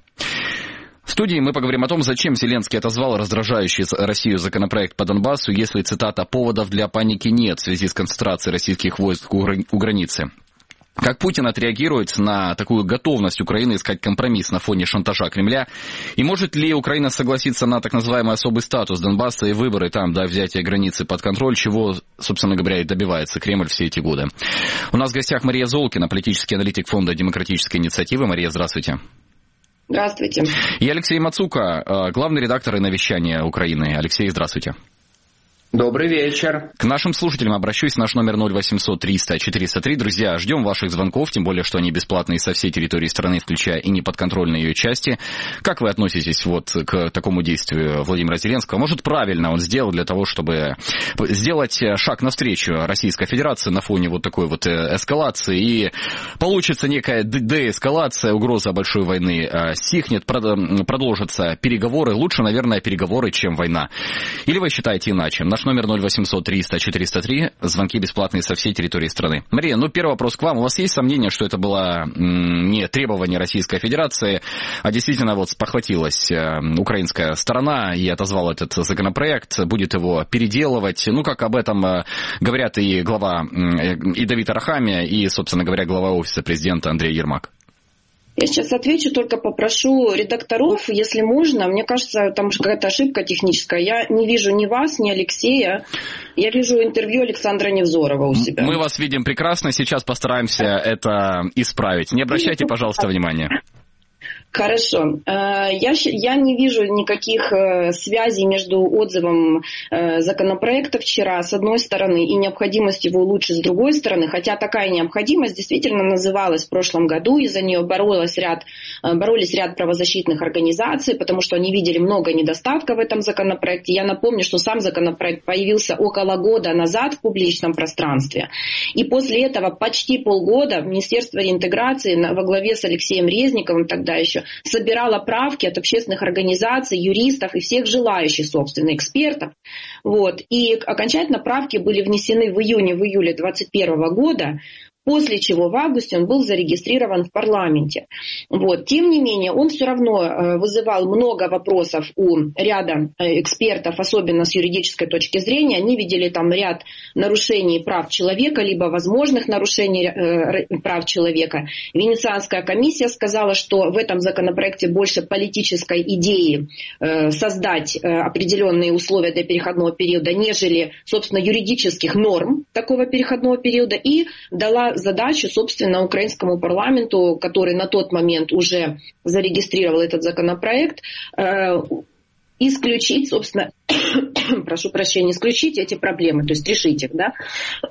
S2: В студии мы поговорим о том, зачем Зеленский отозвал раздражающий Россию законопроект по Донбассу, если, цитата, «поводов для паники нет в связи с концентрацией российских войск у границы». Как Путин отреагирует на такую готовность Украины искать компромисс на фоне шантажа Кремля? И может ли Украина согласиться на так называемый особый статус Донбасса и выборы там до взятия границы под контроль, чего, собственно говоря, и добивается Кремль все эти годы? У нас в гостях Мария Золкина, политический аналитик Фонда демократической инициативы. Мария, здравствуйте.
S4: Здравствуйте.
S2: И Алексей Мацука, главный редактор и навещания Украины. Алексей, здравствуйте.
S4: Добрый вечер.
S2: К нашим слушателям обращусь. Наш номер 0800 300 403. Друзья, ждем ваших звонков, тем более, что они бесплатные со всей территории страны, включая и неподконтрольные ее части. Как вы относитесь вот к такому действию Владимира Зеленского? Может, правильно он сделал для того, чтобы сделать шаг навстречу Российской Федерации на фоне вот такой вот эскалации, и получится некая деэскалация, угроза большой войны стихнет, продолжатся переговоры. Лучше, наверное, переговоры, чем война. Или вы считаете иначе? Наш номер 0800 300 403. Звонки бесплатные со всей территории страны. Мария, первый вопрос к вам. У вас есть сомнение, что это было не требование Российской Федерации, а действительно вот спохватилась украинская сторона и отозвала этот законопроект, будет его переделывать? Как об этом говорят и глава, и Давид Арахамия, и, собственно говоря, глава офиса президента Андрей Ермак.
S4: Я сейчас отвечу, только попрошу редакторов, если можно. Мне кажется, там какая-то ошибка техническая. Я не вижу ни вас, ни Алексея. Я вижу интервью Александра Невзорова у себя.
S2: Мы вас видим прекрасно. Сейчас постараемся это исправить. Не обращайте, пожалуйста, внимания.
S4: Хорошо. Я не вижу никаких связей между отзывом законопроекта вчера с одной стороны и необходимостью его улучшить с другой стороны, хотя такая необходимость действительно называлась в прошлом году, и за нее боролись ряд правозащитных организаций, потому что они видели много недостатков в этом законопроекте. Я напомню, что сам законопроект появился около года назад в публичном пространстве, и после этого почти полгода Министерство реинтеграции во главе с Алексеем Резниковым тогда еще собирала правки от общественных организаций, юристов и всех желающих, собственно, экспертов. И окончательно правки были внесены в июле 2021 года, после чего в августе он был зарегистрирован в парламенте. Тем не менее, он все равно вызывал много вопросов у ряда экспертов, особенно с юридической точки зрения. Они видели там ряд нарушений прав человека, либо возможных нарушений прав человека. Венецианская комиссия сказала, что в этом законопроекте больше политической идеи создать определенные условия для переходного периода, нежели, собственно, юридических норм такого переходного периода, и дала задачу, собственно, украинскому парламенту, который на тот момент уже зарегистрировал этот законопроект, исключить, собственно, прошу прощения, исключить эти проблемы, то есть решить их, да.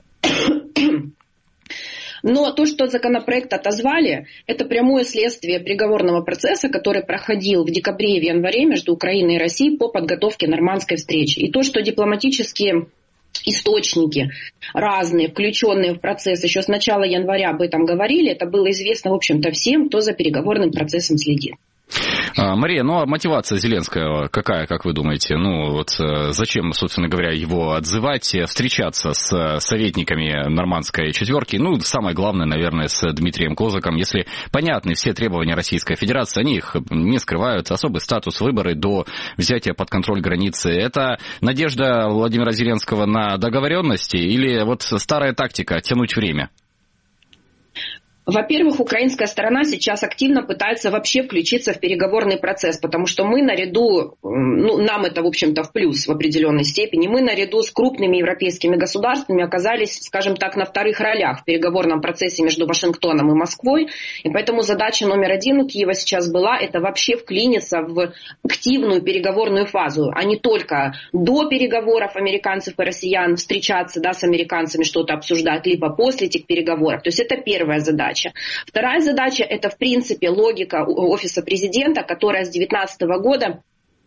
S4: Но то, что законопроект отозвали, это прямое следствие приговорного процесса, который проходил в декабре и в январе между Украиной и Россией по подготовке нормандской встречи. И то, что дипломатические источники разные, включенные в процесс, еще с начала января об этом говорили, это было известно, в общем-то, всем, кто за переговорным процессом следит.
S2: Мария, а мотивация Зеленского какая, как вы думаете? Зачем, собственно говоря, его отзывать, встречаться с советниками нормандской четверки? Самое главное, наверное, с Дмитрием Козаком. Если понятны все требования Российской Федерации, они их не скрывают. Особый статус, выборы до взятия под контроль границы. Это надежда Владимира Зеленского на договоренности или старая тактика тянуть время?
S4: Во-первых, украинская сторона сейчас активно пытается вообще включиться в переговорный процесс, потому что мы наряду, нам это, в общем-то, в плюс в определенной степени, мы наряду с крупными европейскими государствами оказались, скажем так, на вторых ролях в переговорном процессе между Вашингтоном и Москвой, и поэтому задача номер один у Киева сейчас была, это вообще вклиниться в активную переговорную фазу, а не только до переговоров американцев и россиян встречаться, да, с американцами, что-то обсуждать, либо после этих переговоров. То есть это первая задача. Вторая задача – это, в принципе, логика Офиса президента, которая с 2019 года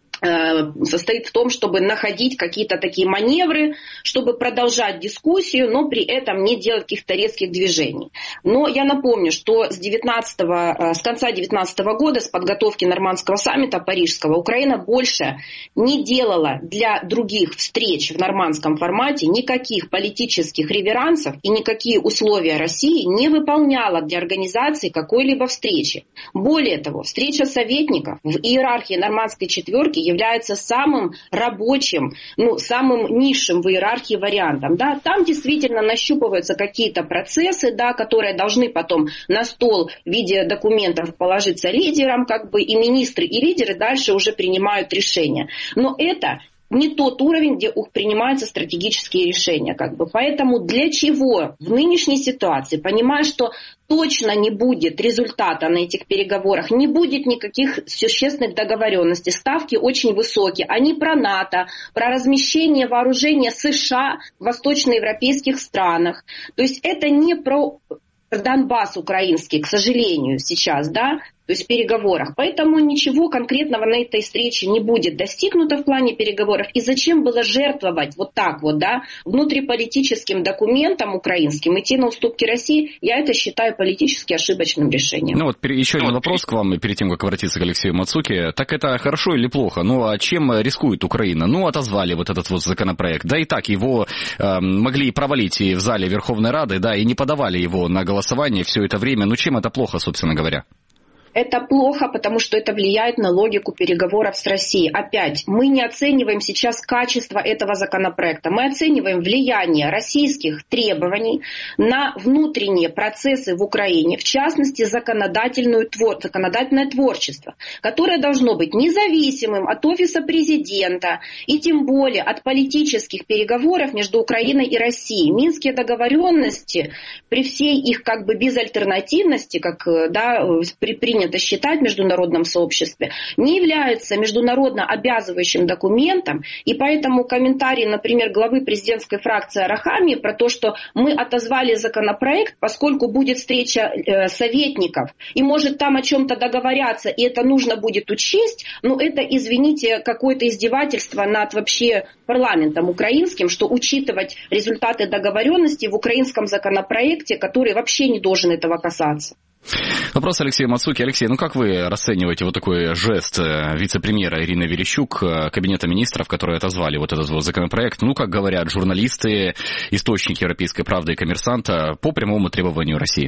S4: состоит в том, чтобы находить какие-то такие маневры, чтобы продолжать дискуссию, но при этом не делать каких-то резких движений. Но я напомню, что с конца 2019 года, с подготовки нормандского саммита парижского, Украина больше не делала для других встреч в нормандском формате никаких политических реверансов и никакие условия России не выполняла для организации какой-либо встречи. Более того, встреча советников в иерархии нормандской четверки является самым рабочим, самым низшим в иерархии вариантом. Да? Там действительно нащупываются какие-то процессы, да, которые должны потом на стол в виде документов положиться лидерам, и министры, и лидеры дальше уже принимают решения. Но это не тот уровень, где принимаются стратегические решения. Поэтому для чего в нынешней ситуации, понимая, что точно не будет результата на этих переговорах, не будет никаких существенных договоренностей, ставки очень высокие, они про НАТО, про размещение вооружения США в восточноевропейских странах. То есть это не про Донбасс украинский, к сожалению, сейчас, да, то есть в переговорах. Поэтому ничего конкретного на этой встрече не будет достигнуто в плане переговоров. И зачем было жертвовать вот так вот, да, внутриполитическим документом украинским, идти на уступки России, я это считаю политически ошибочным решением.
S2: Еще один вопрос к вам, перед тем, как обратиться к Алексею Мацуке. Так это хорошо или плохо? А чем рискует Украина? Отозвали вот этот законопроект. Да и так его могли провалить и в зале Верховной Рады, да, и не подавали его на голосование все это время. Чем это плохо, собственно говоря?
S4: Это плохо, потому что это влияет на логику переговоров с Россией. Опять, мы не оцениваем сейчас качество этого законопроекта. Мы оцениваем влияние российских требований на внутренние процессы в Украине, в частности, законодательное творчество, которое должно быть независимым от Офиса президента и тем более от политических переговоров между Украиной и Россией. Минские договоренности, при всей их безальтернативности, как принято считать в международном сообществе, не является международно обязывающим документом, и поэтому комментарий, например, главы президентской фракции Арахамии про то, что мы отозвали законопроект, поскольку будет встреча советников, и может там о чем-то договорятся, и это нужно будет учесть, это, извините, какое-то издевательство над вообще парламентом украинским, что учитывать результаты договоренности в украинском законопроекте, который вообще не должен этого касаться.
S2: Вопрос Алексею Мацуке. Алексей, как вы расцениваете вот такой жест вице-премьера Ирины Верещук, Кабинета министров, которые отозвали вот этот законопроект, как говорят журналисты, источники «Европейской правды» и «Коммерсанта», по прямому требованию России?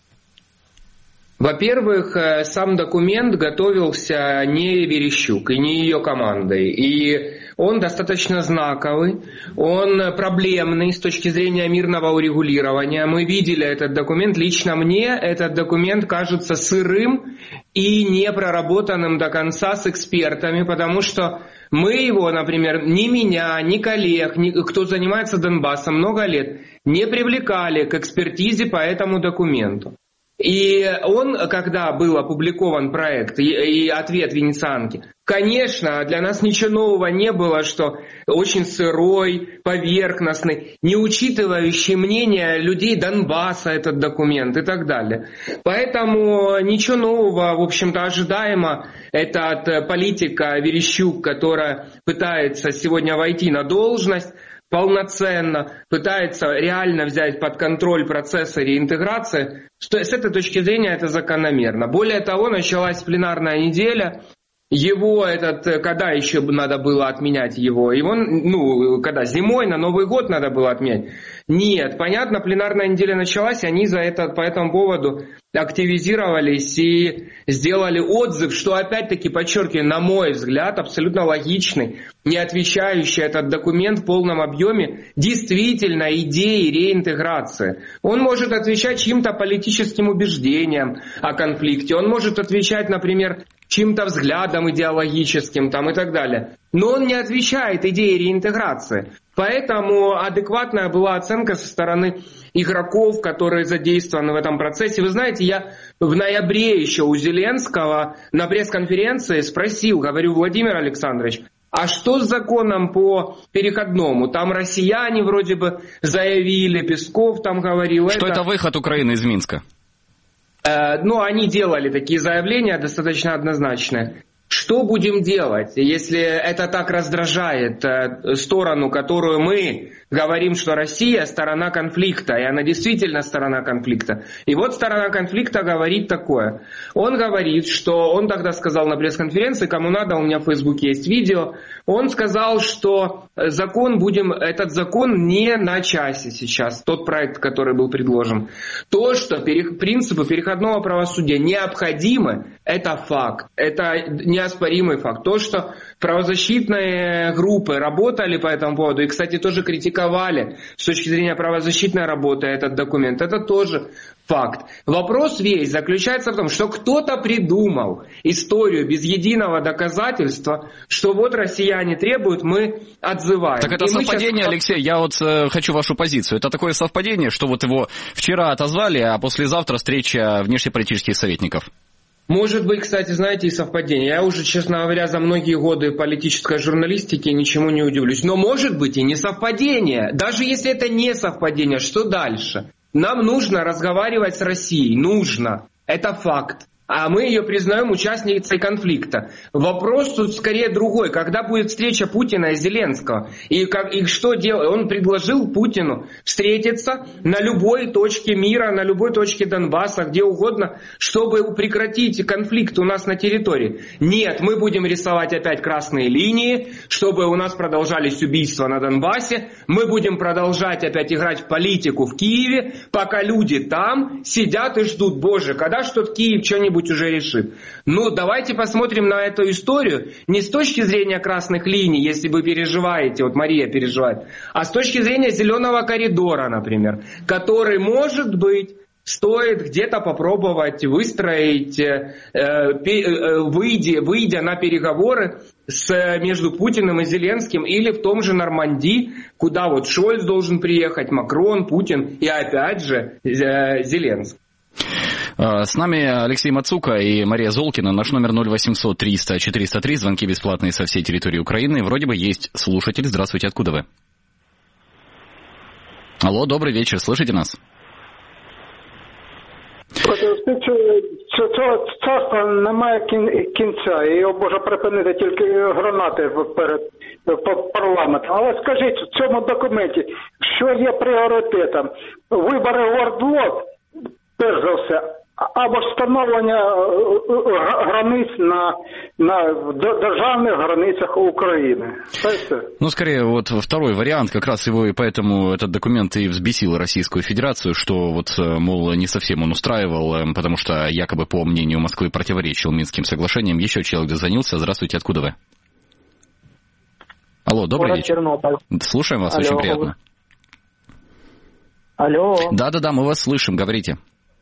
S6: Во-первых, сам документ готовился не Верещук и не ее командой. И он достаточно знаковый, он проблемный с точки зрения мирного урегулирования. Мы видели этот документ. Лично мне этот документ кажется сырым и не проработанным до конца с экспертами, потому что мы его, например, ни меня, ни коллег, кто занимается Донбассом много лет, не привлекали к экспертизе по этому документу. И он, когда был опубликован проект и ответ венецианки, конечно, для нас ничего нового не было, что очень сырой, поверхностный, не учитывающий мнение людей Донбасса этот документ и так далее. Поэтому ничего нового, в общем-то, ожидаемо. Это от политика Верещук, которая пытается сегодня войти на должность, полноценно пытается реально взять под контроль процессы реинтеграции, что с этой точки зрения это закономерно. Более того, началась пленарная неделя, Его когда еще надо было отменять его? Его, когда? Зимой, на Новый год надо было отменять? Нет, понятно, пленарная неделя началась, они по этому поводу активизировались и сделали отзыв, что опять-таки, подчеркиваю, на мой взгляд, абсолютно логичный, не отвечающий этот документ в полном объеме действительно идее реинтеграции. Он может отвечать чьим-то политическим убеждениям о конфликте, он может отвечать, например, чьим-то взглядом идеологическим и так далее. Но он не отвечает идее реинтеграции. Поэтому адекватная была оценка со стороны игроков, которые задействованы в этом процессе. Вы знаете, я в ноябре еще у Зеленского на пресс-конференции спросил, говорю, Владимир Александрович, а что с законом по переходному? Там россияне вроде бы заявили, Песков там говорил.
S2: Что это выход Украины из Минска?
S6: Они делали такие заявления достаточно однозначные. Что будем делать, если это так раздражает сторону, которую мы говорим, что Россия сторона конфликта, и она действительно сторона конфликта. И вот сторона конфликта говорит такое. Он говорит, что он тогда сказал на пресс-конференции, кому надо, у меня в Фейсбуке есть видео, он сказал, что этот закон не на часе сейчас, тот проект, который был предложен. То, что принципы переходного правосудия необходимы, это факт, это неоспоримый факт. То, что правозащитные группы работали по этому поводу, и, кстати, тоже критиковали с точки зрения правозащитной работы этот документ, это тоже факт. Вопрос весь заключается в том, что кто-то придумал историю без единого доказательства, что вот россияне требуют, мы отзываем.
S2: Так это совпадение, Алексей, я хочу вашу позицию. Это такое совпадение, что вот его вчера отозвали, а послезавтра встреча внешнеполитических советников?
S6: Может быть, кстати, знаете, и совпадение. Я уже, честно говоря, за многие годы политической журналистики ничему не удивлюсь. Но может быть и не совпадение. Даже если это не совпадение, что дальше? Нам нужно разговаривать с Россией. Нужно. Это факт. А мы ее признаем участницей конфликта. Вопрос тут скорее другой. Когда будет встреча Путина и Зеленского? И что делать? Он предложил Путину встретиться на любой точке мира, на любой точке Донбасса, где угодно, чтобы прекратить конфликт у нас на территории. Нет, мы будем рисовать опять красные линии, чтобы у нас продолжались убийства на Донбассе. Мы будем продолжать опять играть в политику в Киеве, пока люди там сидят и ждут, боже, когда что-то Киев что-нибудь уже решит. Давайте посмотрим на эту историю не с точки зрения красных линий, если вы переживаете, вот Мария переживает, а с точки зрения зеленого коридора, например, который, может быть, стоит где-то попробовать выстроить, выйдя на переговоры между Путиным и Зеленским, или в том же Нормандии, куда вот Шольц должен приехать, Макрон, Путин и опять же Зеленский.
S2: С нами Алексей Мацука и Мария Золкина. Наш номер 0800 300 403. Звонки бесплатные со всей территории Украины. Вроде бы есть слушатель. Здравствуйте, откуда вы? Алло, добрий вечір. Слышите нас?
S7: Цього царства немає кінця, і його може припинити тільки гранати перед парламентом. Але скажіть, в цьому документі, що є пріоритетом? Вибори в ОРДЛО, перш за все, або встановлення границ на державных границах Украины.
S2: Скорее, вот второй вариант, как раз его и поэтому этот документ и взбесил Российскую Федерацию, что вот, мол, не совсем он устраивал, потому что якобы, по мнению Москвы, противоречил Минским соглашениям. Еще человек дозвонился. Здравствуйте, откуда вы? Алло, добрый вечер.
S8: Тернополь.
S2: Слушаем вас, очень приятно.
S8: Алло.
S2: Да, мы вас слышим, говорите.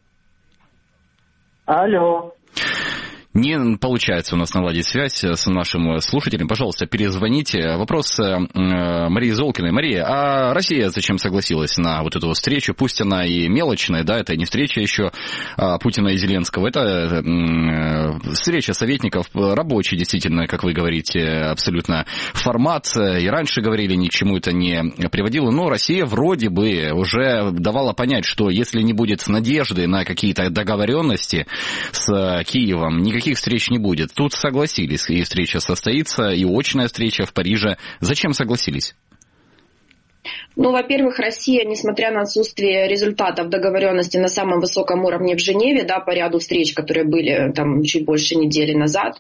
S8: Алло.
S2: Не получается у нас наладить связь с нашим слушателем. Пожалуйста, перезвоните. Вопрос Марии Золкиной. Мария, а Россия зачем согласилась на вот эту встречу? Пусть она и мелочная, да, это не встреча еще Путина и Зеленского. Это встреча советников, рабочий, действительно, как вы говорите, абсолютно формат. И раньше говорили, ни к чему это не приводило. Но Россия вроде бы уже давала понять, что если не будет надежды на какие-то договоренности с Киевом, никаких встреч не будет. Тут согласились, и встреча состоится, и очная встреча в Париже. Зачем согласились?
S4: Ну, во-первых, Россия, несмотря на отсутствие результатов договоренности на самом высоком уровне в Женеве, да, по ряду встреч, которые были там чуть больше неделю назад,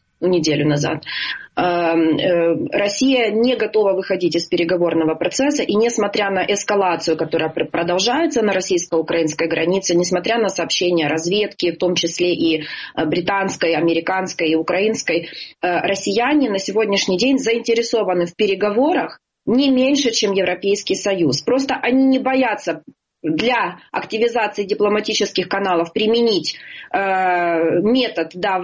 S4: Россия не готова выходить из переговорного процесса, и несмотря на эскалацию, которая продолжается на российско-украинской границе, несмотря на сообщения разведки, в том числе и британской, американской и украинской, россияне на сегодняшний день заинтересованы в переговорах не меньше, чем Европейский Союз. Просто они не боятся для активизации дипломатических каналов применить метод, да,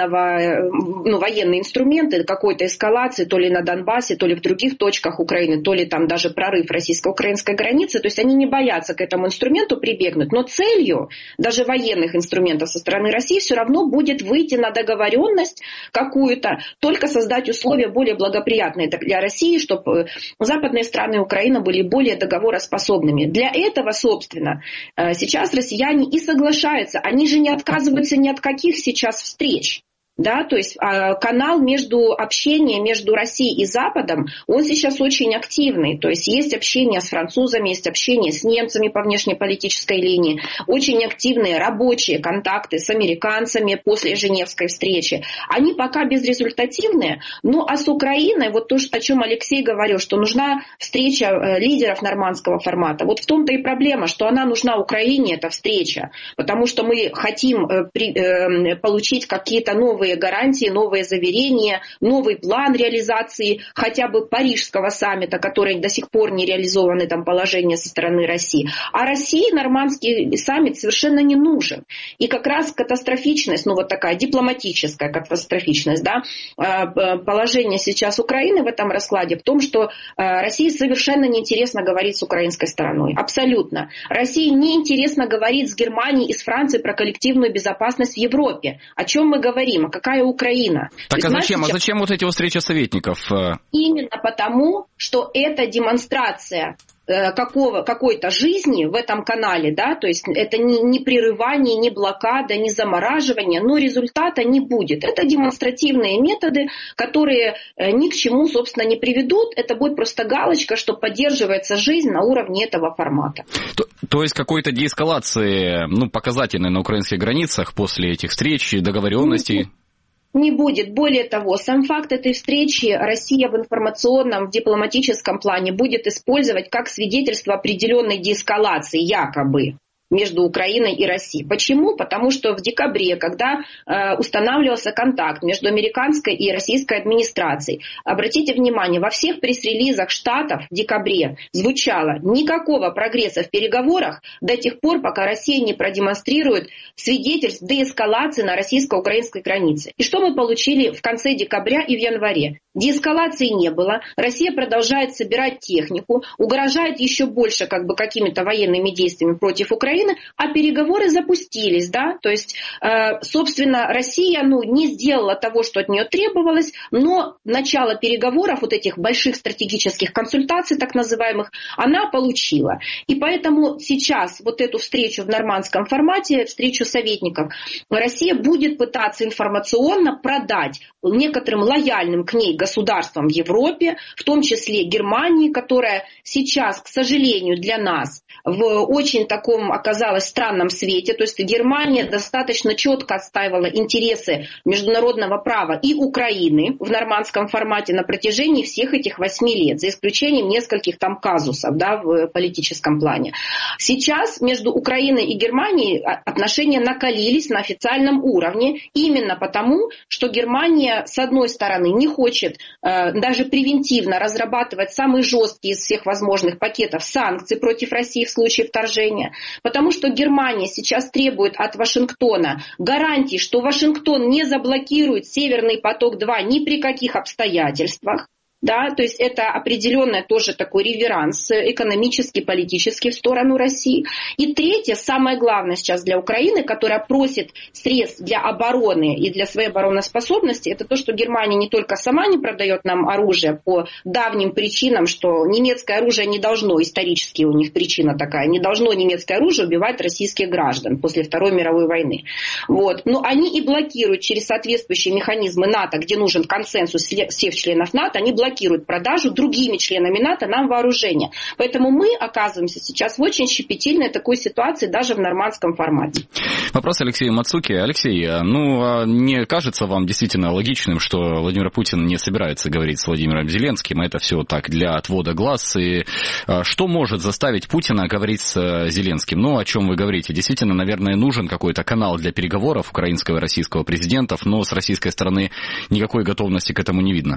S4: военные инструменты какой-то эскалации, то ли на Донбассе, то ли в других точках Украины, то ли там даже прорыв российско-украинской границы. То есть они не боятся к этому инструменту прибегнуть. Но целью даже военных инструментов со стороны России все равно будет выйти на договоренность какую-то, только создать условия более благоприятные для России, чтобы западные страны Украины были более договороспособными. Для этого, собственно, сейчас россияне и соглашаются. Они же не отказываются ни от каких сейчас встреч. Да, то есть канал общения между Россией и Западом, он сейчас очень активный. То есть есть общение с французами, есть общение с немцами по внешнеполитической линии, очень активные рабочие контакты с американцами после Женевской встречи. Они пока безрезультативные, ну а с Украиной, вот то, о чем Алексей говорил, что нужна встреча лидеров нормандского формата. Вот в том-то и проблема, что она нужна Украине, эта встреча, потому что мы хотим получить какие-то новые гарантии, новые заверения, новый план реализации хотя бы Парижского саммита, который до сих пор не реализованы там положения со стороны России. А России нормандский саммит совершенно не нужен. И как раз катастрофичность, ну вот такая дипломатическая катастрофичность, да, положение сейчас Украины в этом раскладе в том, что России совершенно неинтересно говорить с украинской стороной. Абсолютно. России неинтересно говорить с Германией и с Францией про коллективную безопасность в Европе. О чем мы говорим? Какая Украина?
S2: Так а зачем вот эти встречи советников?
S4: Именно потому, что это демонстрация какой-то жизни в этом канале, да, то есть это не прерывание, не блокада, не замораживание, но результата не будет. Это демонстративные методы, которые ни к чему, собственно, не приведут. Это будет просто галочка, что поддерживается жизнь на уровне этого формата.
S2: То есть какой-то деэскалации, показательной на украинских границах после этих встреч, договоренностей?
S4: Не будет. Более того, сам факт этой встречи Россия в информационном, в дипломатическом плане будет использовать как свидетельство определенной деэскалации, якобы, между Украиной и Россией. Почему? Потому что в декабре, когда устанавливался контакт между американской и российской администрацией, обратите внимание, во всех пресс-релизах Штатов в декабре звучало: никакого прогресса в переговорах до тех пор, пока Россия не продемонстрирует свидетельств деэскалации на российско-украинской границе. И что мы получили в конце декабря и в январе? Деэскалации не было, Россия продолжает собирать технику, угрожает еще больше какими-то военными действиями против Украины, а переговоры запустились, да, то есть, собственно, Россия, не сделала того, что от нее требовалось, но начало переговоров, вот этих больших стратегических консультаций, так называемых, она получила. И поэтому сейчас вот эту встречу в нормандском формате, встречу советников, Россия будет пытаться информационно продать некоторым лояльным к ней государствам в Европе, в том числе Германии, которая сейчас, к сожалению, для нас в очень таком оказалась странном свете. То есть Германия достаточно четко отстаивала интересы международного права и Украины в нормандском формате на протяжении всех этих 8 лет, за исключением нескольких там казусов, да, в политическом плане. Сейчас между Украиной и Германией отношения накалились на официальном уровне именно потому, что Германия, с одной стороны, не хочет даже превентивно разрабатывать самый жесткий из всех возможных пакетов санкций против России в случае вторжения, потому что Германия сейчас требует от Вашингтона гарантий, что Вашингтон не заблокирует Северный поток-2 ни при каких обстоятельствах. Да, то есть это определенный тоже такой реверанс экономический, политический в сторону России. И третье, самое главное сейчас для Украины, которая просит средств для обороны и для своей обороноспособности, это то, что Германия не только сама не продает нам оружие по давним причинам, что немецкое оружие не должно, исторически у них причина такая, не должно немецкое оружие убивать российских граждан после Второй мировой войны. Вот. Но они и блокируют через соответствующие механизмы НАТО, где нужен консенсус всех членов НАТО, они блокируют блокирует продажу другими членами НАТО нам вооружения. Поэтому мы оказываемся сейчас в очень щепетильной такой ситуации даже в нормандском формате.
S2: Вопрос Алексею Мацуке. Алексей, не кажется вам действительно логичным, что Владимир Путин не собирается говорить с Владимиром Зеленским, это все так для отвода глаз, и что может заставить Путина говорить с Зеленским? О чем вы говорите? Действительно, наверное, нужен какой-то канал для переговоров украинского и российского президентов, но с российской стороны никакой готовности к этому не видно.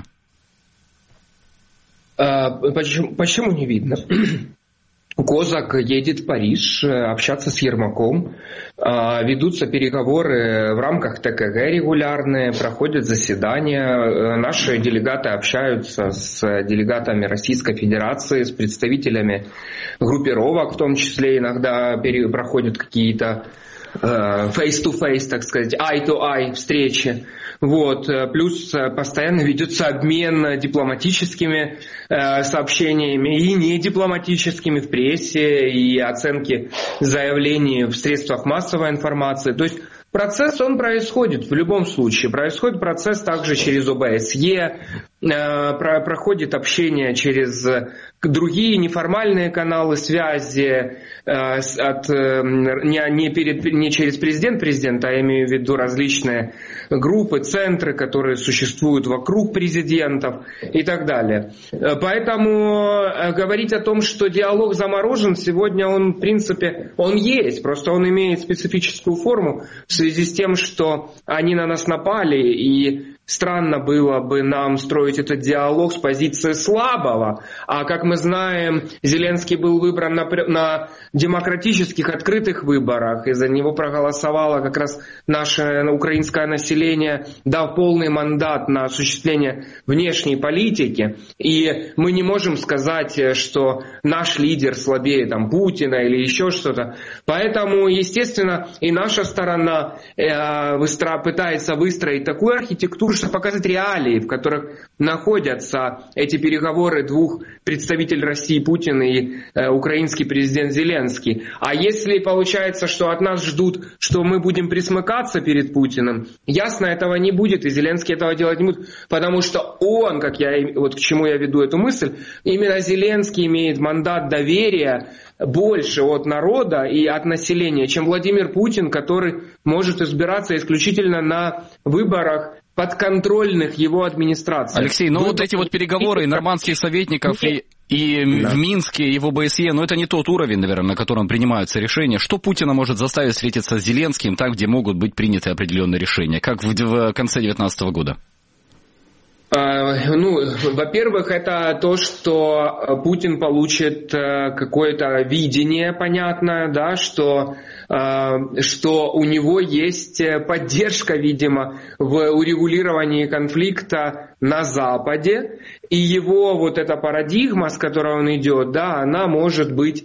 S6: Почему не видно? Козак едет в Париж общаться с Ермаком, ведутся переговоры в рамках ТКГ регулярные, проходят заседания, наши делегаты общаются с делегатами Российской Федерации, с представителями группировок, в том числе иногда проходят какие-то face-to-face, так сказать, eye-to-eye встречи. Плюс постоянно ведется обмен дипломатическими сообщениями и недипломатическими в прессе, и оценки заявлений в средствах массовой информации. То есть процесс, он происходит в любом случае. Происходит процесс также через ОБСЕ, проходит общение через другие неформальные каналы связи, не через президента, а я имею в виду различные группы, центры, которые существуют вокруг президентов и так далее. Поэтому говорить о том, что диалог заморожен, сегодня он, в принципе, он есть, просто он имеет специфическую форму в связи с тем, что они на нас напали, и странно было бы нам строить этот диалог с позиции слабого. А как мы знаем, Зеленский был выбран на демократических открытых выборах, и за него проголосовало как раз наше украинское население, дав полный мандат на осуществление внешней политики. И мы не можем сказать, что наш лидер слабее Путина или еще что-то. Поэтому, естественно, и наша сторона пытается выстроить такую архитектуру, чтобы показать реалии, в которых находятся эти переговоры двух представителей России Путин и украинский президент Зеленский. А если получается, что от нас ждут, что мы будем присмыкаться перед Путиным, ясно, этого не будет, и Зеленский этого делать не будет, потому что он, к чему я веду эту мысль, именно Зеленский имеет мандат доверия больше от народа и от населения, чем Владимир Путин, который может избираться исключительно на выборах подконтрольных его администрации.
S2: Алексей, эти переговоры нормандских советников и в Минске, и в ОБСЕ, это не тот уровень, наверное, на котором принимаются решения. Что Путина может заставить встретиться с Зеленским там, где могут быть приняты определенные решения, как в конце 2019 года?
S6: Во-первых, это то, что Путин получит какое-то видение понятное, что у него есть поддержка, видимо, в урегулировании конфликта на Западе, и его эта парадигма, с которой он идет, она может быть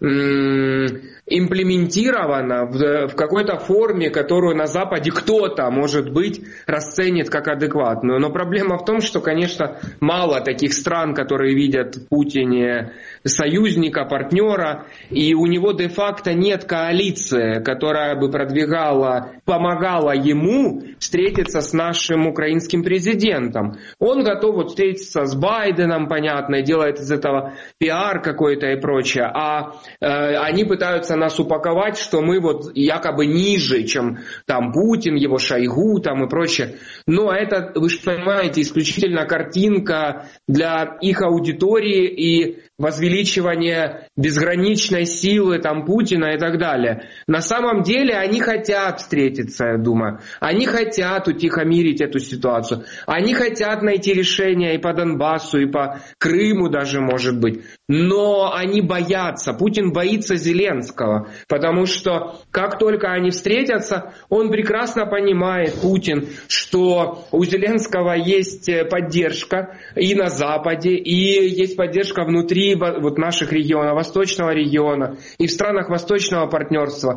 S6: имплементирована в какой-то форме, которую на Западе кто-то, может быть, расценит как адекватную. Но проблема в том, что, конечно, мало таких стран, которые видят в Путине союзника, партнера, и у него де-факто нет коалиции, которая бы помогала ему встретиться с нашим украинским президентом. Он готов встретиться с Байденом, понятно, и делает из этого пиар какой-то и прочее, а они пытаются нас упаковать, что мы якобы ниже, чем Путин, его Шойгу и прочее. Но это, вы же понимаете, исключительно картинка для их аудитории и возвеличивание безграничной силы Путина и так далее. На самом деле они хотят встретиться, я думаю. Они хотят утихомирить эту ситуацию. Они хотят найти решение и по Донбассу, и по Крыму даже, может быть. Но они боятся. Путин боится Зеленского. Потому что как только они встретятся, он прекрасно понимает, Путин, что у Зеленского есть поддержка и на Западе, и есть поддержка внутри наших регионов, Восточного региона и в странах Восточного партнерства.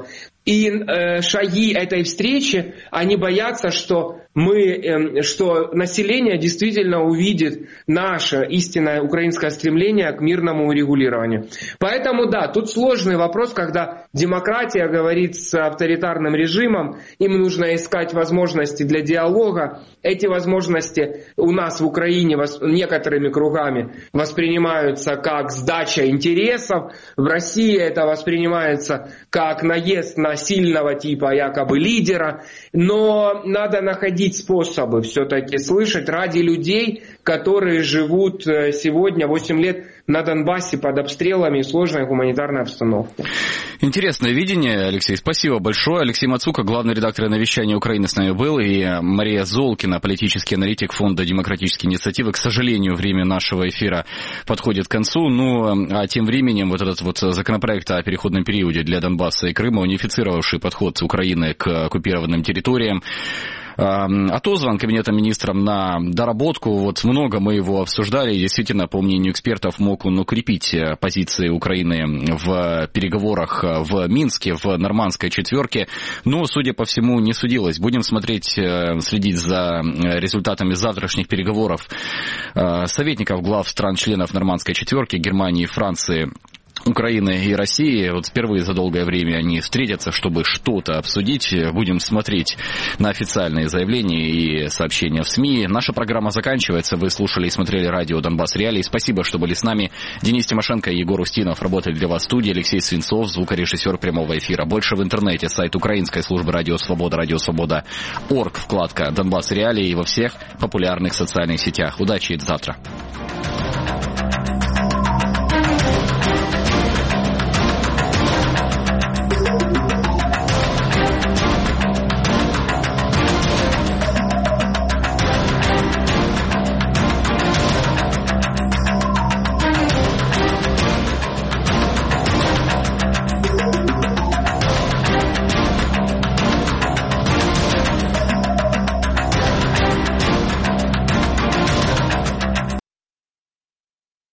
S6: И шаги этой встречи, они боятся, что население действительно увидит наше истинное украинское стремление к мирному урегулированию. Поэтому да, тут сложный вопрос, когда демократия говорит с авторитарным режимом, им нужно искать возможности для диалога. Эти возможности у нас в Украине некоторыми кругами воспринимаются как сдача интересов. В России это воспринимается как наезд на сильного типа якобы лидера. Но надо находить способы все-таки слышать ради людей, которые живут сегодня 8 лет на Донбассе под обстрелами и сложной гуманитарной обстановкой.
S2: Интересное видение, Алексей. Спасибо большое. Алексей Мацука, главный редактор «Навещания Украины» с нами был, и Мария Золкина, политический аналитик Фонда демократические инициативы. К сожалению, время нашего эфира подходит к концу. А тем временем вот этот вот законопроект о переходном периоде для Донбасса и Крыма, унифицировавший подход Украины к оккупированным территориям, отозван Кабинетом министров на доработку. Вот много мы его обсуждали. И действительно, по мнению экспертов, мог он укрепить позиции Украины в переговорах в Минске, в нормандской четверке. Но, судя по всему, не судилось. Будем следить за результатами завтрашних переговоров советников глав стран-членов нормандской четверки Германии, Франции, Украины и России. Вот впервые за долгое время они встретятся, чтобы что-то обсудить. Будем смотреть на официальные заявления и сообщения в СМИ. Наша программа заканчивается. Вы слушали и смотрели радио «Донбасс Реалии». Спасибо, что были с нами. Денис Тимошенко и Егор Устинов работали для вас в студии. Алексей Свинцов, звукорежиссер прямого эфира. Больше в интернете. Сайт украинской службы «Радио Свобода», радиосвобода.орг, вкладка «Донбасс Реалии» и во всех популярных социальных сетях. Удачи и до завтра.